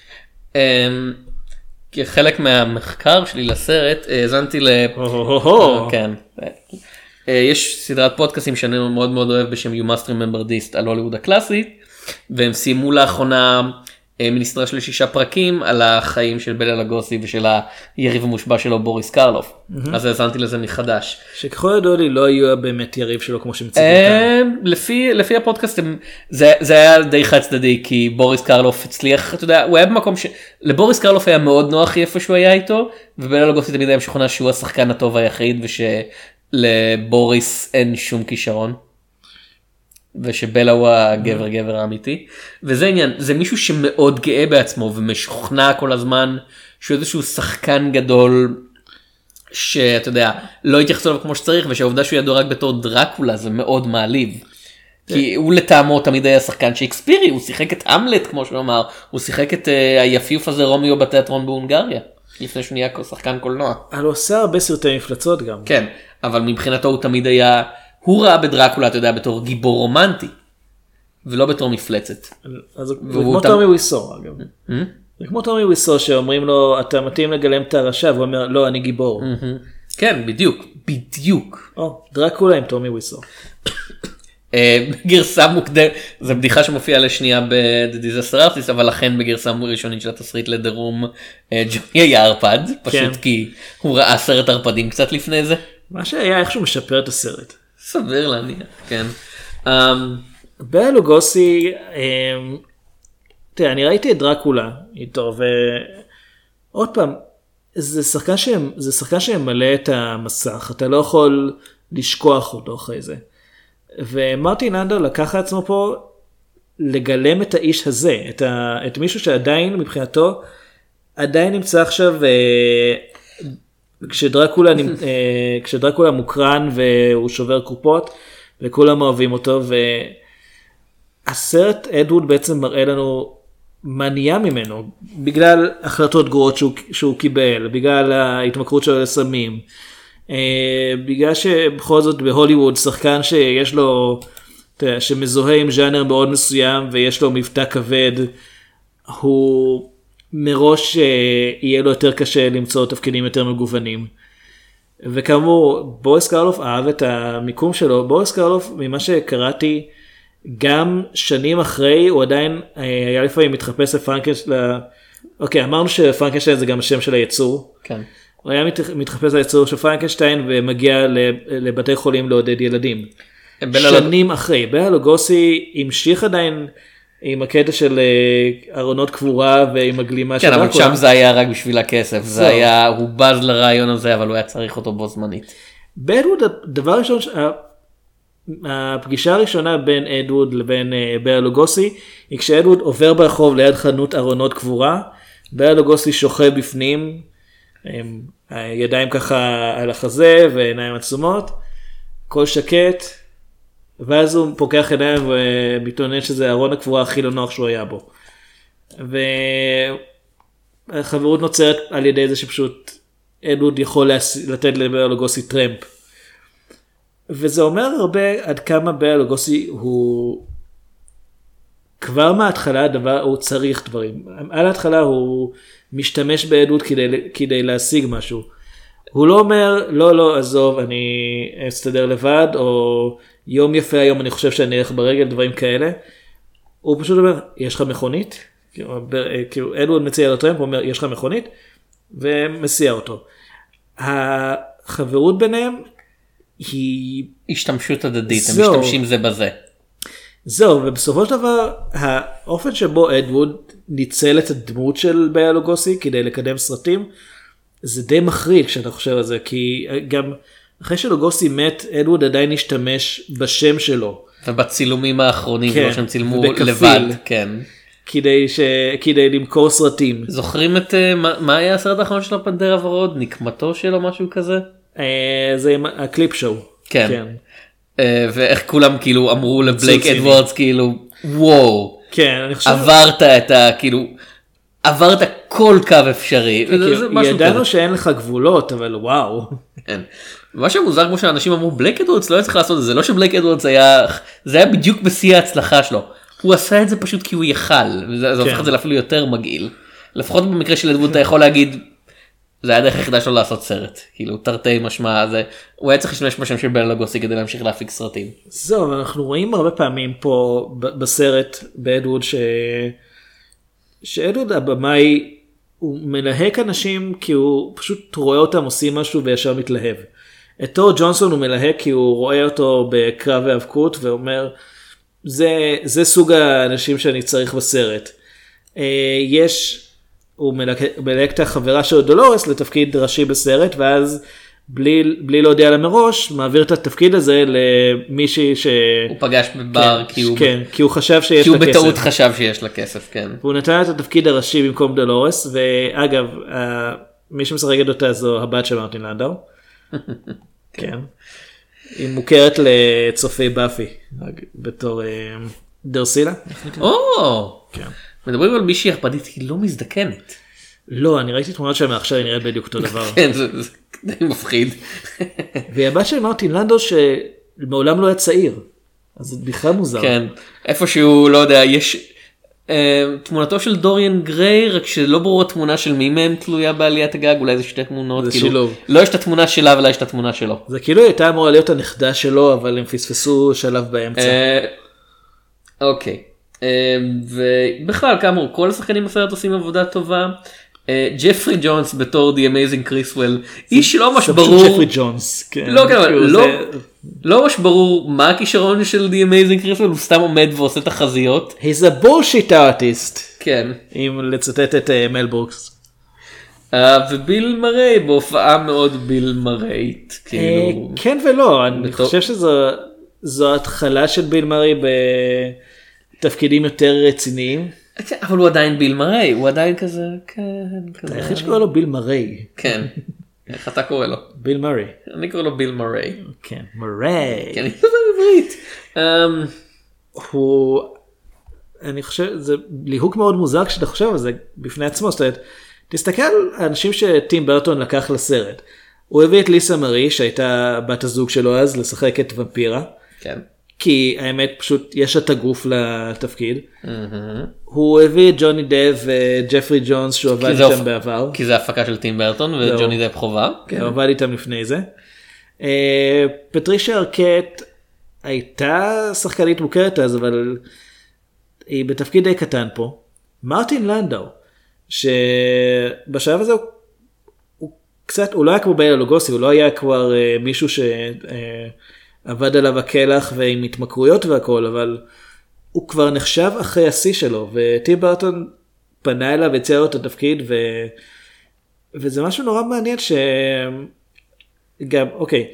כחלק מהמחקר שלי לסרט, האזנתי ל... כן. יש סדרת פודקאסים שאני מאוד מאוד אוהב בשם You Must Remember This על הוליווד הקלאסית, והם סיימו לאחרונה מיני סדרה של שישה פרקים על החיים של בלה לוגוסי ושל היריב המושבע שלו בוריס קרלוף. אז האזנתי לזה מחדש. שככל ידוע לי לא היו באמת יריב שלו כמו שמציגים כאן. לפי הפודקאסט זה היה די חד צדדי, כי בוריס קרלוף הצליח, אתה יודע, הוא היה במקום שלבוריס קרלוף היה מאוד נוח איפה שהוא היה איתו, ובלה לוגוסי תמיד היה משוכנע שהוא השחקן הטוב היחיד ושלבוריס אין שום כישרון. ושבלה הוא הגבר גבר האמיתי, וזה עניין, זה מישהו שמאוד גאה בעצמו ומשוכנע כל הזמן שהוא איזשהו שחקן גדול שאתה יודע לא התייחסו אליו כמו שצריך, ושהעובדה שהוא ידוע רק בתור דרקולה זה מאוד מעליב, כי הוא לטעמו תמיד היה שחקן שאקספירי, הוא שיחק את המלט כמו שהוא אמר, הוא שיחק את היפיוף הזה רומיו בתיאטרון בהונגריה לפני שהוא נהיה שחקן קולנוע. הוא עושה הרבה סרטי מפלצות גם. כן, אבל מבחינתו הוא תמיד היה, הוא ראה בדרקולה, אתה יודע, בתור גיבור רומנטי, ולא בתור מפלצת. אז זה כמו טומי ויסו, אגב. זה כמו טומי ויסו שאומרים לו, אתה מתאים לגלם את הרשע, והוא אומר, לא, אני גיבור. כן, בדיוק, בדיוק. או, דרקולה עם טומי ויסו. גרסה מוקדמת, זו בדיחה שמופיעה לשנייה ב-The Disaster Artist, אבל לכן בגרסה ראשונית של התסריט לדרום, ג'וני היה ערפד, פשוט כי הוא ראה סרט ערפדים קצת לפני זה. מה שהיה איכשהו משפר את הסרט. סביר להניח, כן. בלה לוגוסי, תראה, אני ראיתי את דרקולה איתו, ועוד פעם, זה שחקן שהם, זה שחקן שמלא את המסך, אתה לא יכול לשכוח אותו אחרי זה. ומרטין לנדאו לקח לעצמו פה לגלם את האיש הזה, את, ה, את מישהו שעדיין מבחינתו, עדיין נמצא עכשיו, כשדרקולה, כשדרקולה מוקרן והוא שובר קופות, וכולם אוהבים אותו, והסרט אדווד בעצם מראה לנו מה נהיה ממנו, בגלל החלטות גרועות שהוא, שהוא קיבל, בגלל ההתמכרות שלו לסמים, בגלל שבכל זאת בהוליווד שחקן שיש לו, שמזוהה עם ז'אנר מאוד מסוים, ויש לו מבטא כבד, הוא מראש יהיה לו יותר קשה למצוא תפקידים יותר מגוונים. וכאמור, בוריס קרלוף אהב את המיקום שלו. בוריס קרלוף, ממה שקראתי, גם שנים אחרי, הוא עדיין היה לפעמים מתחפש לפרנקנשטיין, אוקיי, אמרנו שפרנקנשטיין זה גם השם של היצור. כן. הוא היה מתחפש ליצור של פרנקנשטיין, ומגיע לבתי חולים לעודד ילדים. שנים אחרי. בלה לוגוסי המשיך עדיין עם הקטע של ארונות קבורה ועם הגלימה של דרקולה. כן, אבל שם זה היה רק בשביל הכסף. זה היה, הוא בז לרעיון הזה, אבל הוא היה צריך אותו בו זמנית. באדווד, הדבר ראשון, הפגישה הראשונה בין אדווד לבין בלה לוגוסי, היא כשאדווד עובר ברחוב ליד חנות ארונות קבורה, בלה לוגוסי שוחה בפנים, הידיים ככה על החזה ועיניים עצומות, כל שקט, ואז הוא פוקח עיניים ומתעונן שזה ארון הקבורה הכי לא נוח שהוא היה בו. והחברות נוצרת על ידי זה שפשוט אדווד יכול לתת לבלה לוגוסי טרמפ. וזה אומר הרבה עד כמה בלה לוגוסי הוא כבר מההתחלה דבר, הוא צריך דברים. על ההתחלה הוא משתמש באדווד כדי, כדי להשיג משהו. הוא לא אומר, לא, לא, עזוב, אני אסתדר לבד, או יום יפה היום אני חושב שאני אלך ברגל, דברים כאלה. הוא פשוט אומר, יש לך מכונית? כאילו, אדוארד מציע לטרמפ, הוא אומר, יש לך מכונית? ומסיע אותו. החברות ביניהם היא... השתמשות הדדית, הם משתמשים זה בזה. זהו, ובסופו של דבר, האופן שבו אדווד ניצל את הדמות של בלה לוגוסי כדי לקדם סרטים, זה די מחריד כשאתה חושב על זה, כי גם אחרי שלוגוסי מת, אדווד עדיין השתמש בשם שלו. ובצילומים האחרונים, כן, שלו שהם צילמו ובכפיל. לבד, כן. כדי, ש... כדי למכור סרטים. זוכרים את, מה, מה היה הסרט האחרון של הפנתר הוורוד? נקמתו שלו, משהו כזה? זה הקליפ שואו. כן. כן. ואיך כולם כאילו אמרו לבלייק אדוורדס כאילו וואו, כן, אני חושב... עברת את ה... כאילו, עברת כל קו אפשרי. ידענו שאין לך גבולות, אבל וואו. כן. מה שמוזר כמו שאנשים אמרו, בלייק אדוורדס לא היה צריך לעשות את זה, זה לא שבלייק אדוורדס היה, זה היה בדיוק בשיא ההצלחה שלו. הוא עשה את זה פשוט כי הוא יכל, וזה הופך את זה אפילו יותר מגעיל. לפחות במקרה של אדווד אתה יכול להגיד, זה היה דרך היחידה שלו לעשות סרט, כאילו תרתי משמע, זה, הוא היה צריך להשתמש בשם של בלה לוגוסי כדי להמשיך להפיק סרטים. זהו, אנחנו רואים הרבה פעמים פה בסרט באדווד ש... שאדווד הבמאי הוא מלהק אנשים כי הוא פשוט רואה אותם עושים משהו וישר מתלהב. את תור ג'ונסון הוא מלהק כי הוא רואה אותו בקרב והאבקות ואומר, זה, זה סוג האנשים שאני צריך בסרט. יש, הוא מלהק את החברה של דולורס לתפקיד ראשי בסרט, ואז בלי, בלי להודיע לה מראש, מעביר את התפקיד הזה למישהי ש... הוא פגש בבר, כן, כי הוא... כן, כי הוא חשב שיש כי לה הוא כסף. בטעות חשב שיש לה כסף, כן. והוא נתן את התפקיד הראשי במקום דולורס, ואגב, מי שמשחקת אותה זו הבת של מרטין לנדאו. כן. היא מוכרת לצופי באפי, בתור דרסילה. או, מדברים על מישהי הרפדית, היא לא מזדקנת. לא, אני ראיתי תמונות שלה מעכשיו, היא נראית בדיוק אותו דבר. כן, זה די מפחיד. והיא הבת של מרטין לנדאו שמעולם לא היה צעיר, אז זה בכלל מוזר. כן, איפשהו, לא יודע, יש תמונתו של דוריאן גריי, רק שלא ברור התמונה של מי מהם תלויה בעליית הגג, אולי זה שתי תמונות, זה כאילו, שילוב. לא יש את התמונה שלה, אבל יש את התמונה שלו. זה כאילו הייתה אמורה להיות הנכדה שלו, אבל הם פספסו שלב באמצע. אוקיי, ובכלל כאמור, כל השחקנים בסרט עושים עבודה טובה. ג'פרי ג'ונס בתור The Amazing Criswell, איש לא ממש ברור, ג'פרי ג'ונס, לא כן, לא ממש ברור מה הכישרון של The Amazing Criswell, הוא סתם עומד ועושה תחזיות. He's a bullshit artist. כן. אם לצטט את מל ברוקס. וביל מריי בהופעה מאוד ביל מריית, כאילו. כן ולא, אני חושב שזו התחלה של ביל מריי בתפקידים יותר רציניים. אבל הוא עדיין ביל מריי, הוא עדיין כזה, כן, כזה. איך שקורא לו ביל מריי? כן. איך אתה קורא לו? ביל מריי. אני קורא לו ביל מריי. כן, מריי. כן, אני חושב בעברית. הוא, אני חושב, זה ליהוק מאוד מוזר כשאתה חושב על זה בפני עצמו, זאת אומרת, תסתכל על האנשים שטים ברטון לקח לסרט. הוא הביא את ליסה מרי, שהייתה בת הזוג שלו אז, לשחק את ומפירה. כן. כי האמת פשוט יש את הגוף לתפקיד. הוא הביא את ג'וני דב וג'פרי ג'ונס שהוא עבד איתם בעבר. כי זה הפקה של טים ברטון וג'וני דב חובה. כן, הוא עבד איתם לפני זה. פטרישה ארקט הייתה שחקנית מוכרת אז, אבל היא בתפקיד די קטן פה. מרטין לנדאו, שבשלב הזה הוא, הוא קצת, הוא לא היה כמו בלה לוגוסי, הוא לא היה כבר מישהו ש... עבד עליו הקלח ועם התמכרויות והכל, אבל הוא כבר נחשב אחרי השיא שלו, וטים ברטון פנה אליו והציע לו את התפקיד, ו... וזה משהו נורא מעניין שגם, אוקיי,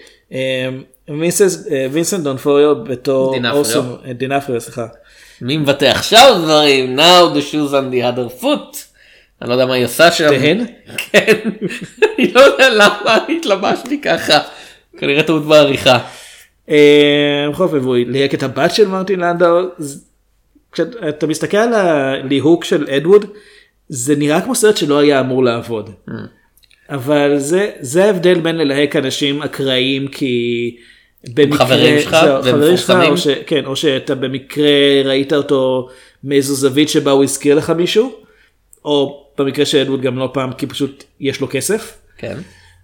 וינסנט דונפוריו בתור אורסון, דינפריו, סליחה. מי מבטא עכשיו דברים? Now the shoes on the other foot. אני לא יודע מה היא עושה שם. שתיהן? כן, אני לא יודע למה התלבשתי ככה, כנראה טעות בעריכה. והוא ליהק את הבת של מרטין לנדאו. כשאתה מסתכל על הליהוק של אדווד, זה נראה כמו סרט שלא היה אמור לעבוד. אבל זה, זה ההבדל בין ללהק אנשים אקראיים, כי במקרה, חברים שלך ומפורסמים. או, ש, כן, או שאתה במקרה ראית אותו מאיזו זווית שבה הוא הזכיר לך מישהו, או במקרה של אדווד גם לא פעם, כי פשוט יש לו כסף. כן.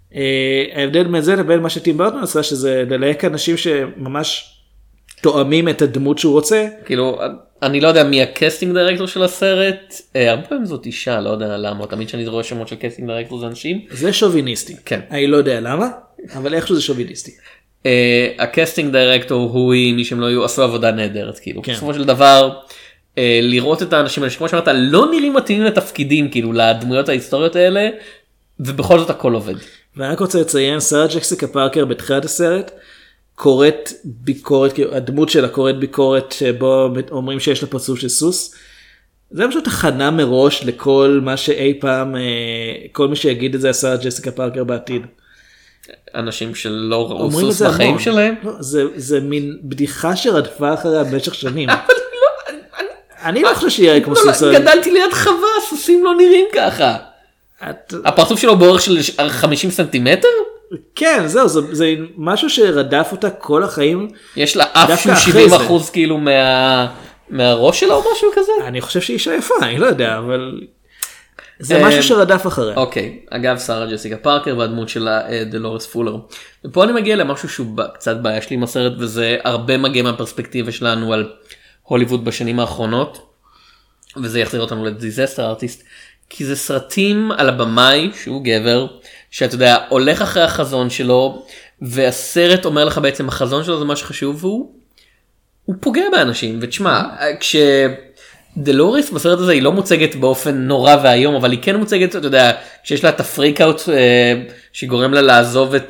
ההבדל בין זה לבין מה שטים ברטון עשה, שזה ללהק אנשים שממש תואמים את הדמות שהוא רוצה. כאילו, אני לא יודע מי הקסטינג דירקטור של הסרט, הרבה פעמים זאת אישה, לא יודע למה, תמיד שאני רואה שמות של קסטינג דירקטור זה אנשים. זה שוביניסטי. כן. אני לא יודע למה, אבל איכשהו זה שוביניסטי. הקסטינג דירקטור הוא מי שהם לא היו, עשו עבודה נהדרת, כאילו. כן. בסופו של דבר, לראות את האנשים האלה, שכמו שאמרת, לא נראים מתאימים לתפקידים, כאילו, לדמויות ההיסטוריות האלה, ובכל זאת הכל עובד. ואני רק רוצה לציין, שרה ג'סיקה פארקר בתחילת הסרט, קוראת ביקורת, כאילו הדמות שלה קוראת ביקורת שבו אומרים שיש לה פרצוף של סוס. זה פשוט הכנה מראש לכל מה שאי פעם, כל מי שיגיד את זה שרה ג'סיקה פארקר בעתיד. אנשים שלא ראו סוס בחיים שלהם? לא, זה, זה מין בדיחה שרדפה אחריה במשך שנים. אני לא חושב שיהיה כמו סוס. גדלתי ליד חווה, סוסים לא נראים ככה. הפרצוף שלו באורך של חמישים סנטימטר? כן, זהו, זה, זה משהו שרדף אותה כל החיים. יש לה אף שהוא שבעים אחוז כאילו מה, מהראש שלה או משהו כזה? אני חושב שהיא אישה יפה, אני לא יודע, אבל זה משהו שרדף אחריה. אוקיי, אגב, שרה ג'סיקה פארקר והדמות שלה דולורס פולר. ופה אני מגיע למשהו שהוא קצת בעיה שלי עם הסרט, וזה הרבה מגיע מהפרספקטיבה שלנו על הוליווד בשנים האחרונות, וזה יחזיר אותנו לדיזסטר ארטיסט, כי זה סרטים על הבמאי שהוא גבר, שאתה יודע, הולך אחרי החזון שלו, והסרט אומר לך בעצם החזון שלו זה מה שחשוב, והוא הוא פוגע באנשים. ותשמע, כשדלוריס בסרט הזה היא לא מוצגת באופן נורא והיום, אבל היא כן מוצגת, אתה יודע, כשיש לה את הפריקאוט שגורם לה לעזוב את,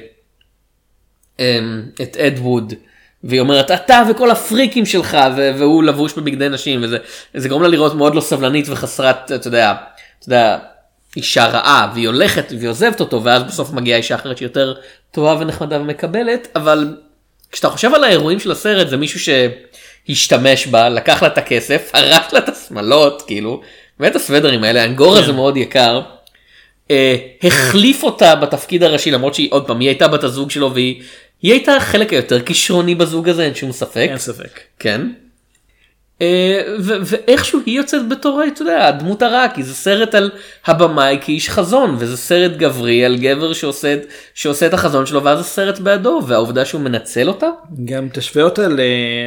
את אד ווד, והיא אומרת, אתה וכל הפריקים שלך, והוא לבוש בבגדי נשים, וזה, זה גורם לה לראות מאוד לא סבלנית וחסרת, אתה יודע, אתה יודע, אישה רעה, והיא הולכת והיא עוזבת אותו, ואז בסוף מגיעה אישה אחרת שיותר טובה ונחמדה ומקבלת, אבל כשאתה חושב על האירועים של הסרט, זה מישהו שהשתמש בה, לקח לה את הכסף, הרש לה את השמלות, כאילו, ואת הסוודרים האלה, האנגורה זה מאוד יקר, אה, החליף אותה בתפקיד הראשי, למרות שהיא, עוד פעם, היא הייתה בת הזוג שלו, והיא היא הייתה החלק היותר כישרוני בזוג הזה, אין שום ספק. אין ספק. כן. ואיכשהו היא יוצאת בתור, אתה יודע, הדמות הרע, כי זה סרט על הבמאי כאיש חזון, וזה סרט גברי על גבר שעושה, שעושה את החזון שלו, ואז הסרט בעדו, והעובדה שהוא מנצל אותה. גם תשווה אותה ל...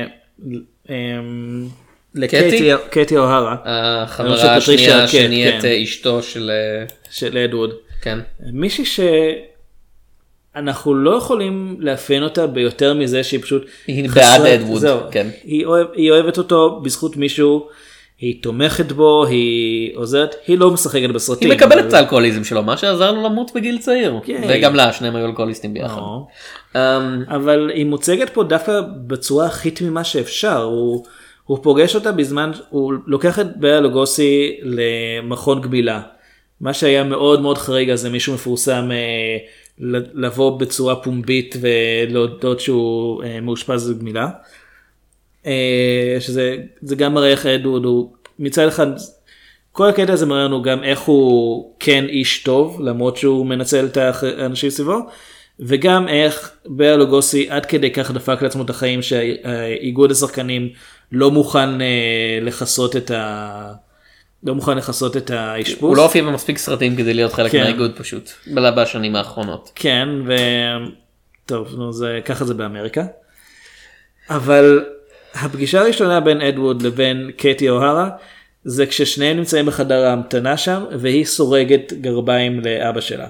לקטי קטי אוהרה. החברה השנייה שנהיית אשתו של... של אדווד. כן. מישהי ש... אנחנו לא יכולים לאפיין אותה ביותר מזה שהיא פשוט היא בעד אדווד, כן. היא, אוהב, היא אוהבת אותו בזכות מישהו, היא תומכת בו, היא עוזרת, היא לא משחקת בסרטים. היא מקבלת את האלכוהוליזם שלו, מה שעזר לו למות בגיל צעיר, כן. וגם לה, שניהם היו אלכוהוליסטים ביחד. um, אבל היא מוצגת פה דווקא בצורה הכי תמימה שאפשר, הוא, הוא פוגש אותה בזמן, הוא לוקח את בלה לוגוסי למכון גמילה, מה שהיה מאוד מאוד חריג, אז זה מישהו מפורסם, לבוא בצורה פומבית ולהודות שהוא מאושפז בגמילה, שזה זה גם מראה איך אדווד הוא מצד אחד, כל הקטע הזה מראה לנו גם איך הוא כן איש טוב למרות שהוא מנצל את האנשים סביבו, וגם איך בלה לוגוסי עד כדי כך דפק לעצמו את החיים שהאיגוד השחקנים לא מוכן לחסות את ה... לא מוכן לחסות את האשפוז. הוא לא הופיע במספיק סרטים כדי להיות חלק מהאיגוד פשוט, בשנים האחרונות. כן, ו... טוב, נו, זה... ככה זה באמריקה. אבל הפגישה הראשונה בין אדווד לבין קטי אוהרה, זה כששניהם נמצאים בחדר ההמתנה שם, והיא סורגת גרביים לאבא שלה.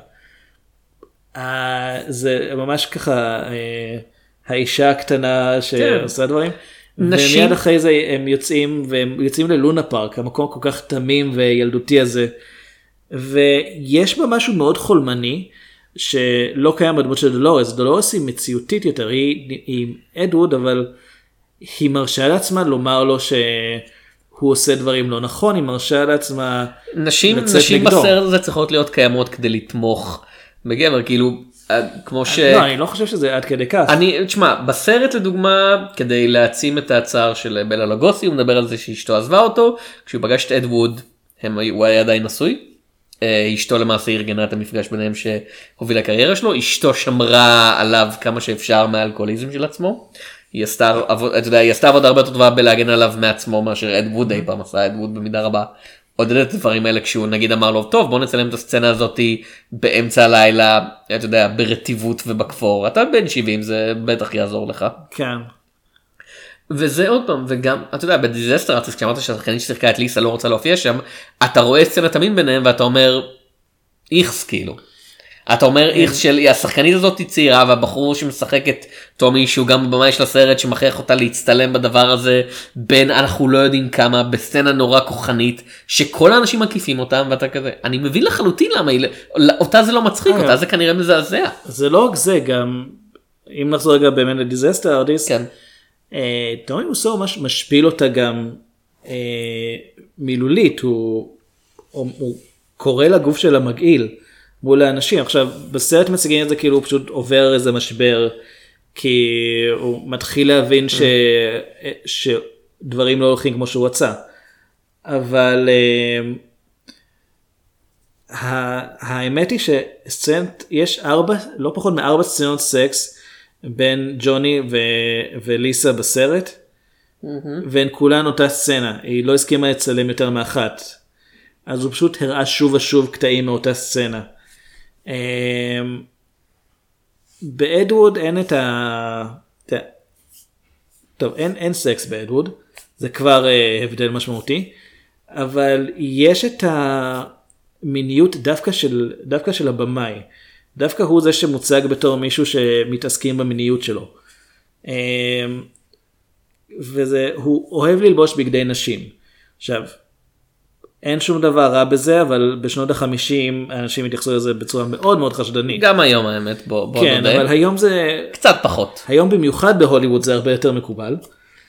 זה ממש ככה, האישה הקטנה שעושה דברים. נשים... ומיד אחרי זה הם יוצאים, והם יוצאים ללונה פארק, המקום כל כך תמים וילדותי הזה, ויש בה משהו מאוד חולמני, שלא קיים בדמות של דולורס. דולורס היא מציאותית יותר, היא, היא אדווד, אבל היא מרשה לעצמה לומר לו שהוא עושה דברים לא נכון, היא מרשה לעצמה נשים, לצאת נשים נגדו. בסרט הזה צריכות להיות קיימות כדי לתמוך בגבר, כאילו... כמו ש... לא, אני לא חושב שזה עד כדי כך. אני, תשמע, בסרט לדוגמה, כדי להעצים את הצער של בלה לוגוסי, הוא מדבר על זה שאשתו עזבה אותו, כשהוא פגש את אדווד, הוא היה עדיין נשוי, אשתו למעשה ארגנה את המפגש ביניהם שהוביל הקריירה שלו, אשתו שמרה עליו כמה שאפשר מהאלכוהוליזם של עצמו, היא עשתה, אתה יודע, היא עשתה עבודה הרבה יותר טובה בלהגן עליו מעצמו מאשר אדווד אי פעם עשה, אדווד במידה רבה עודד את הדברים האלה כשהוא נגיד אמר לו טוב בוא נצלם את הסצנה הזאת באמצע הלילה אתה יודע ברטיבות ובכפור אתה בן שבעים זה בטח יעזור לך. כן. וזה עוד פעם וגם אתה יודע בדיזסטר ארטיסט כשאמרת שהשחקנית ששיחקה את ליסה לא רוצה להופיע שם אתה רואה סצנת המין ביניהם ואתה אומר איכס כאילו. אתה אומר איכס של השחקנית הזאת היא צעירה והבחור שמשחק את טומי שהוא גם במאי של הסרט שמכריח אותה להצטלם בדבר הזה בין אנחנו לא יודעים כמה בסצנה נורא כוחנית שכל האנשים מקיפים אותם ואתה כזה אני מבין לחלוטין למה היא אותה זה לא מצחיק אותה זה כנראה מזעזע. זה לא רק זה גם אם נחזור רגע באמת לדיזסטר ארטיסט כן. טומי מוסו משפיל אותה גם מילולית הוא קורא לגוף של המגעיל מול האנשים. עכשיו בסרט מציגים את זה כאילו הוא פשוט עובר איזה משבר כי הוא מתחיל להבין ש... שדברים לא הולכים כמו שהוא רצה אבל uh, האמת היא שסצנת יש ארבע לא פחות מארבע סצנות סקס בין ג'וני ו... וליסה בסרט mm-hmm. והן כולן אותה סצנה היא לא הסכימה לצלם יותר מאחת אז הוא פשוט הראה שוב ושוב קטעים מאותה סצנה. באדווד אין את ה... טוב, אין, אין סקס באדווד, זה כבר הבדל משמעותי, אבל יש את המיניות דווקא של, דווקא של הבמאי, דווקא הוא זה שמוצג בתור מישהו שמתעסקים במיניות שלו. וזה, הוא אוהב ללבוש בגדי נשים. עכשיו, אין שום דבר רע בזה, אבל בשנות החמישים אנשים התייחסו לזה בצורה מאוד מאוד חשדנית. גם היום האמת, בוא, בוא כן, נודה. אבל היום זה... קצת פחות. היום במיוחד בהוליווד זה הרבה יותר מקובל.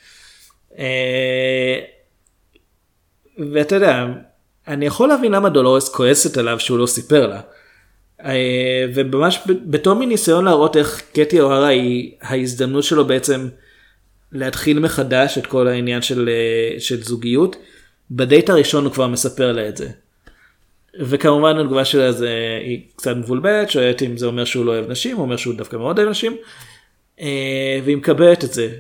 ואתה יודע, אני יכול להבין למה דולורס כועסת עליו שהוא לא סיפר לה. וממש בתור מין ניסיון להראות איך קטי אוהרה היא ההזדמנות שלו בעצם להתחיל מחדש את כל העניין של, של זוגיות. בדייט הראשון הוא כבר מספר לה את זה. וכמובן התגובה שלה זה, היא קצת מבולבלת, שואלת אם זה אומר שהוא לא אוהב נשים, הוא אומר שהוא דווקא מאוד אוהב נשים, והיא מקבלת את זה.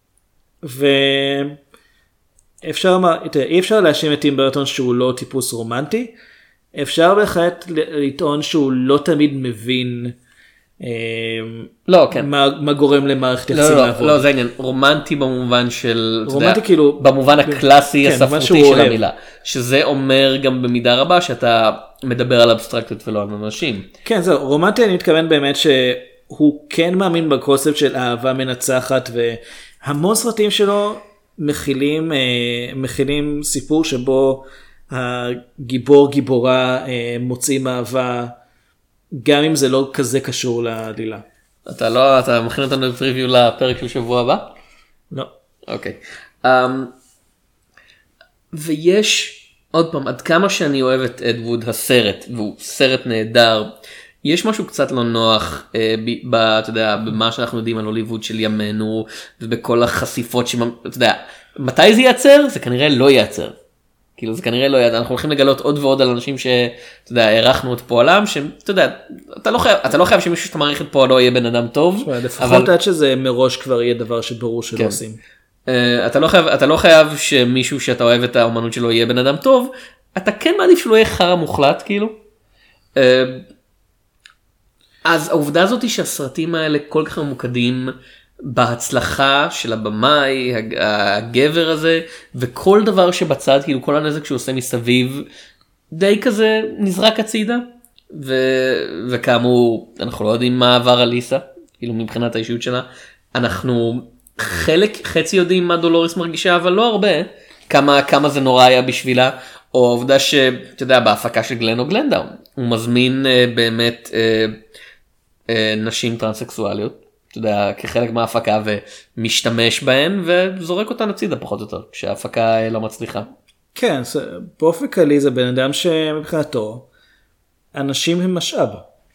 ואפשר, אי אפשר להאשים את טים ברטון שהוא לא טיפוס רומנטי, אפשר בהחלט לטעון שהוא לא תמיד מבין לא, כן. מה, מה גורם למערכת יחסים לא, לעבוד. לא, לא, זה עניין. רומנטי במובן של, רומנטי יודע, כאילו, במובן הקלאסי כן, הספרותי של המילה. שזה אומר גם במידה רבה שאתה מדבר על אבסטרקטיות ולא על ממשיים. כן, זהו, רומנטי אני מתכוון באמת שהוא כן מאמין בקונספט של אהבה מנצחת, והמון סרטים שלו מכילים, מכילים סיפור שבו הגיבור גיבורה מוצאים אהבה, גם אם זה לא כזה קשור לעלילה. אתה לא, אתה מכין אותנו בפריוויו לפרק של שבוע הבא? לא. אוקיי. Um, ויש, עוד פעם, עד כמה שאני אוהב את אדווד הסרט, והוא סרט נהדר, יש משהו קצת לא נוח, אה, ב, ב, אתה יודע, במה שאנחנו יודעים על הוליווד של ימינו, ובכל החשיפות, שמ, אתה יודע, מתי זה ייצר? זה כנראה לא ייצר. כאילו זה כנראה לא ידע, אנחנו הולכים לגלות עוד ועוד על אנשים שאתה יודע, הערכנו את פועלם, שאתה יודע, אתה לא חייב, אתה לא חייב שמישהו שאתה מעריך את פועלו יהיה בן אדם טוב. לפחות עד שזה מראש כבר יהיה דבר שברור שלא עושים. אתה לא חייב, אתה לא חייב שמישהו שאתה אוהב את האומנות שלו יהיה בן אדם טוב, אתה כן מעדיף שלא יהיה חרא מוחלט כאילו. אז העובדה הזאת היא שהסרטים האלה כל כך ממוקדים בהצלחה של הבמאי, הגבר הזה, וכל דבר שבצד, כאילו כל הנזק שהוא עושה מסביב, די כזה נזרק הצידה, ו... וכאמור, אנחנו לא יודעים מה עבר על ליסה, כאילו מבחינת האישיות שלה, אנחנו חלק, חצי יודעים מה דולורס מרגישה, אבל לא הרבה, כמה, כמה זה נורא היה בשבילה, או העובדה שאתה יודע, בהפקה של גלן או גלנדאון, הוא מזמין uh, באמת uh, uh, נשים טרנסקסואליות, אתה יודע, כחלק מההפקה ומשתמש בהן וזורק אותן הצידה פחות או יותר, כשההפקה לא מצליחה. כן, באופן כללי זה בן אדם שמבחינתו, אנשים הם משאב.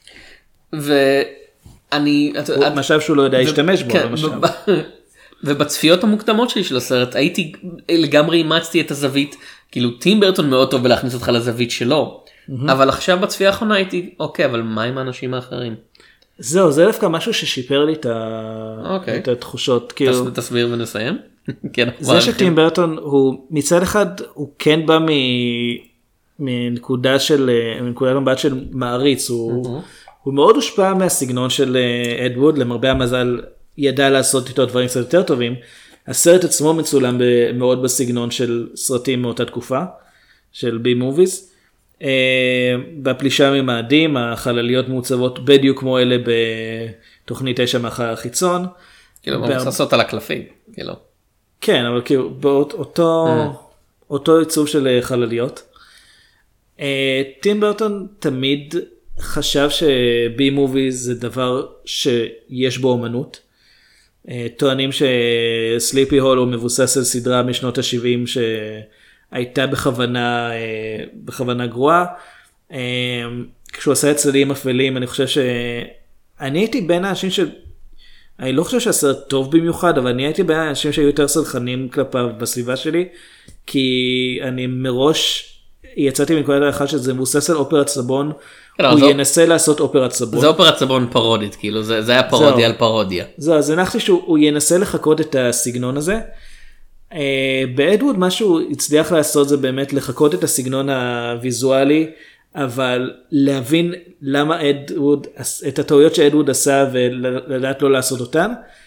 ואני... משאב שהוא לא יודע להשתמש בו, למשל. ובצפיות המוקדמות שלי של הסרט, הייתי לגמרי אימצתי את הזווית, כאילו טים ברטון מאוד טוב בלהכניס אותך לזווית שלו, אבל עכשיו בצפייה האחרונה הייתי, אוקיי, אבל מה עם האנשים האחרים? זהו, זה דווקא משהו ששיפר לי את התחושות. תסביר ונסיים. זה שטים ברטון הוא מצד אחד הוא כן בא מנקודה של, מנקודת מבט של מעריץ, הוא, הוא מאוד הושפע מהסגנון של אד ווד, למרבה המזל ידע לעשות איתו דברים קצת יותר טובים. הסרט עצמו מצולם מאוד בסגנון של סרטים מאותה תקופה, של בי מוביז. בפלישה ממאדים, החלליות מעוצבות בדיוק כמו אלה בתוכנית תשע מהחלל החיצון. כאילו, מבוססות על הקלפים, כאילו. כן, אבל כאילו, באותו, אותו עיצוב של חלליות. טים ברטון תמיד חשב שבי מוביז זה דבר שיש בו אומנות. טוענים שסליפי הולו מבוסס על סדרה משנות ה-שבעים שהייתה בכוונה, בכוונה גרועה. כשהוא עשה את צללים אפלים, אני חושב שאני הייתי בין האנשים ש... אני לא חושב שהסרט טוב במיוחד, אבל אני הייתי בין האנשים שהיו יותר סלחנים כלפיו בסביבה שלי, כי אני מראש יצאתי מנקודת ההנחה שזה מבוסס על אופרת סבון, הוא ינסה לעשות אופרת סבון. זה אופרת סבון פרודית, כאילו, זה היה פרודיה על פרודיה. זהו, אז הנחתי שהוא ינסה לחכות את הסגנון הזה. באדווד מה שהוא הצליח לעשות זה באמת לחכות את הסגנון הוויזואלי, אבל להבין למה אדווד, את הטעויות שאדווד עשה ולדעת לא לעשות אותן.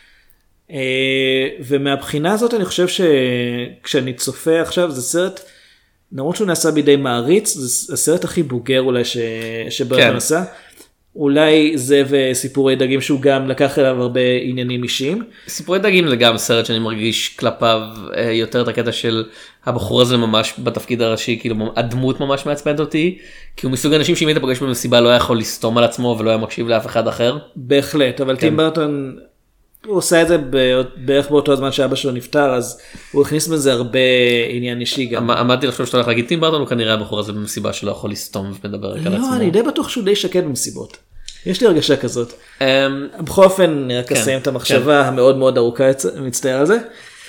ומהבחינה הזאת אני חושב שכשאני צופה עכשיו זה סרט, למרות שהוא נעשה בידי מעריץ, זה הסרט הכי בוגר אולי שברטון כן. עשה. אולי זה וסיפורי דגים שהוא גם לקח אליו הרבה עניינים אישיים. סיפורי דגים זה גם סרט שאני מרגיש כלפיו יותר את הקטע של הבחור הזה ממש בתפקיד הראשי, כאילו הדמות ממש מעצבנת אותי, כי הוא מסוג אנשים שאם היית פגש במסיבה לא היה יכול לסתום על עצמו ולא היה מקשיב לאף אחד אחר. בהחלט, אבל כן. טים ברטון הוא עושה את זה בערך באותו הזמן שאבא שלו נפטר, אז הוא הכניס בזה הרבה עניין אישי גם. עמדתי לחשוב שאתה הולך להגיד, טים ברטון הוא כנראה הבחור הזה במסיבה שלא יכול לסתום ומדבר רק על עצמו. לא, אני די בטוח שהוא די שקט במסיבות. יש לי הרגשה כזאת. בכל אופן, אני רק אסיים את המחשבה המאוד מאוד ארוכה, מצטער על זה.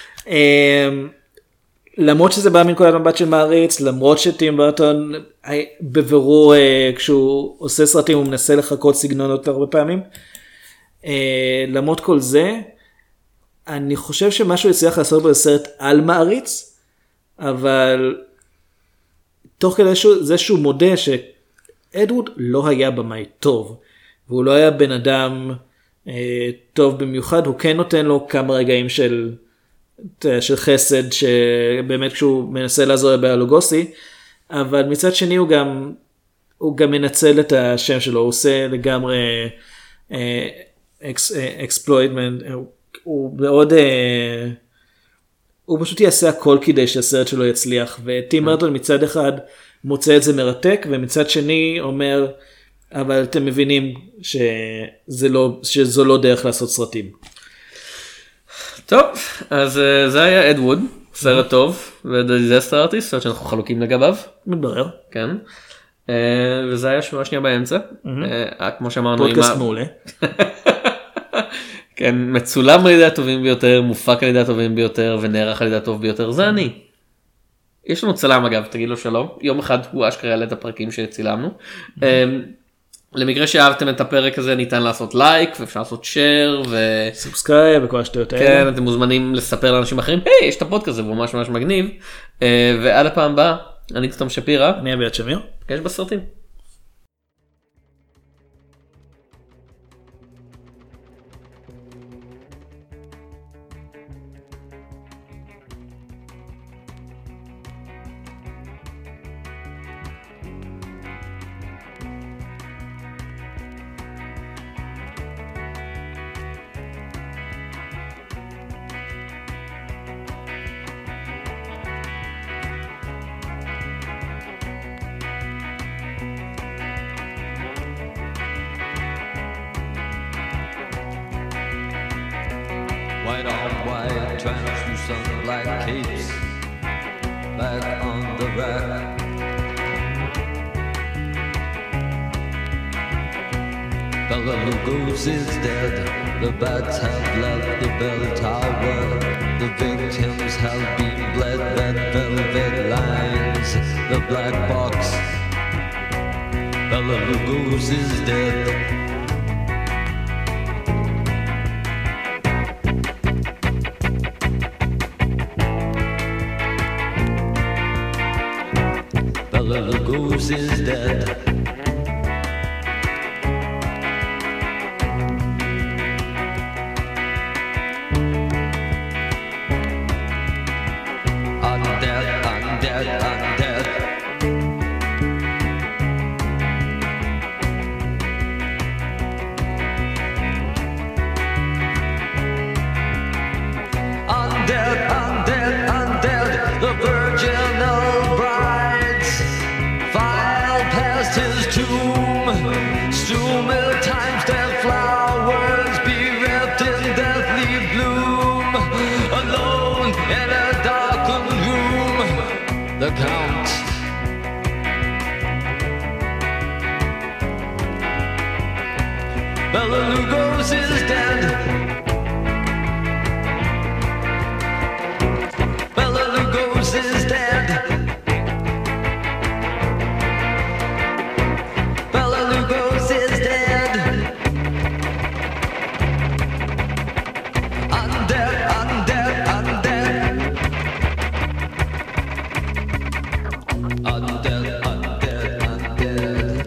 למרות שזה בא מנקודת מבט של מעריץ, למרות שטים ברטון בבירור כשהוא עושה סרטים הוא מנסה לחכות סגנונות הרבה פעמים. למרות כל זה, אני חושב שמשהו יצליח לעשות בו סרט על מעריץ, אבל תוך כדי זה שהוא מודה שאדווד לא היה במאי טוב, והוא לא היה בן אדם אה, טוב במיוחד, הוא כן נותן לו כמה רגעים של, של חסד, שבאמת כשהוא מנסה לעזור לבעלוגוסי, אבל מצד שני הוא גם, הוא גם מנצל את השם שלו, הוא עושה לגמרי אה, אקס, אה, אקספלויטמנט, הוא, הוא מאוד, אה, הוא פשוט יעשה הכל כדי שהסרט שלו יצליח, וטים ברטון מצד אחד מוצא את זה מרתק, ומצד שני אומר, אבל אתם מבינים שזה לא, שזו לא דרך לעשות סרטים. טוב, אז זה היה אדווד, סרט טוב, ודיזסטר ארטיסט, סרט שאנחנו חלוקים לגביו. מתברר. כן. וזה היה שורה שנייה באמצע. כמו שאמרנו, פודקאסט מעולה. כן, מצולם על ידי הטובים ביותר, מופק על ידי הטובים ביותר, ונערך על ידי הטוב ביותר, זה אני. יש לנו צלם אגב, תגיד לו שלום, יום אחד הוא אשכרה יעלה את הפרקים שצילמנו. למקרה שאהבתם את הפרק הזה ניתן לעשות לייק ואפשר לעשות שייר וסאבסקרייב וכל השטויות האלה. כן, אתם מוזמנים לספר לאנשים אחרים, היי, יש את הפודקאסט הזה והוא ממש ממש מגניב. ועד הפעם הבאה, אני תום שפירא. אני אביעד שמיר. יש בסרטים. White on white, translucent black capes, back on the rack. Bela Lugos is dead, the bats have left the bell tower, the victims have been bled, red velvet lines, the black box. Bela Lugos is dead. Bela Lugosi is dead. Undead, undead, undead. Undead, undead, undead. The virginal brides file past his tomb. Still many times their flowers bereft in deathly bloom. Alone in a darkened room, the Count Bela Lugosi is dead. Bela Lugosi is dead. Bela Lugosi is dead. Undead, undead, undead. Undead, undead, undead.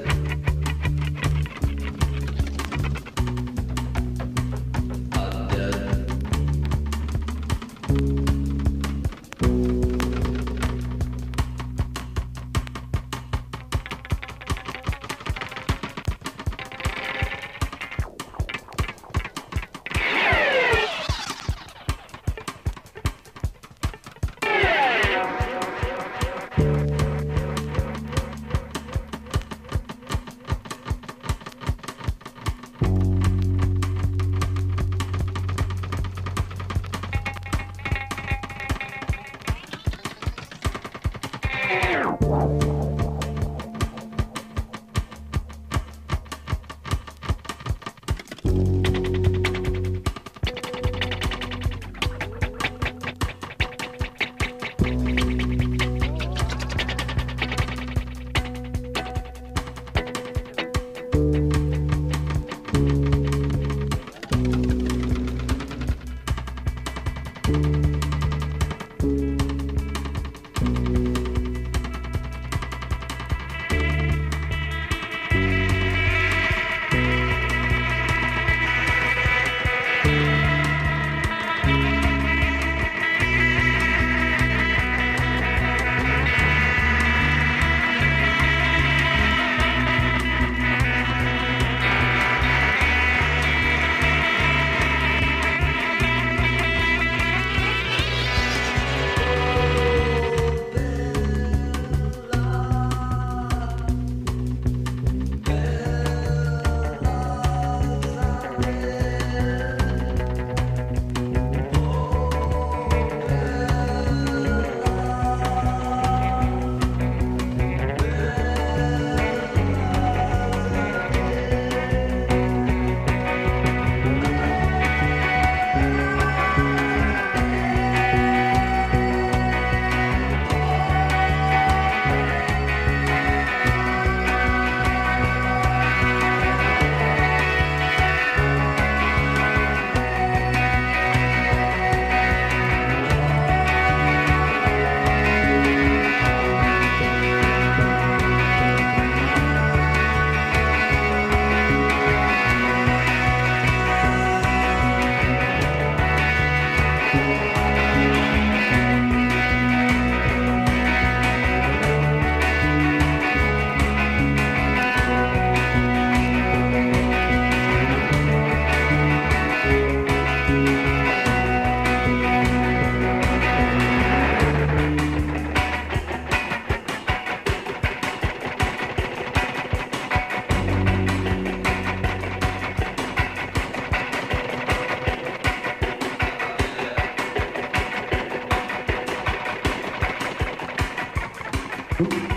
Thank you.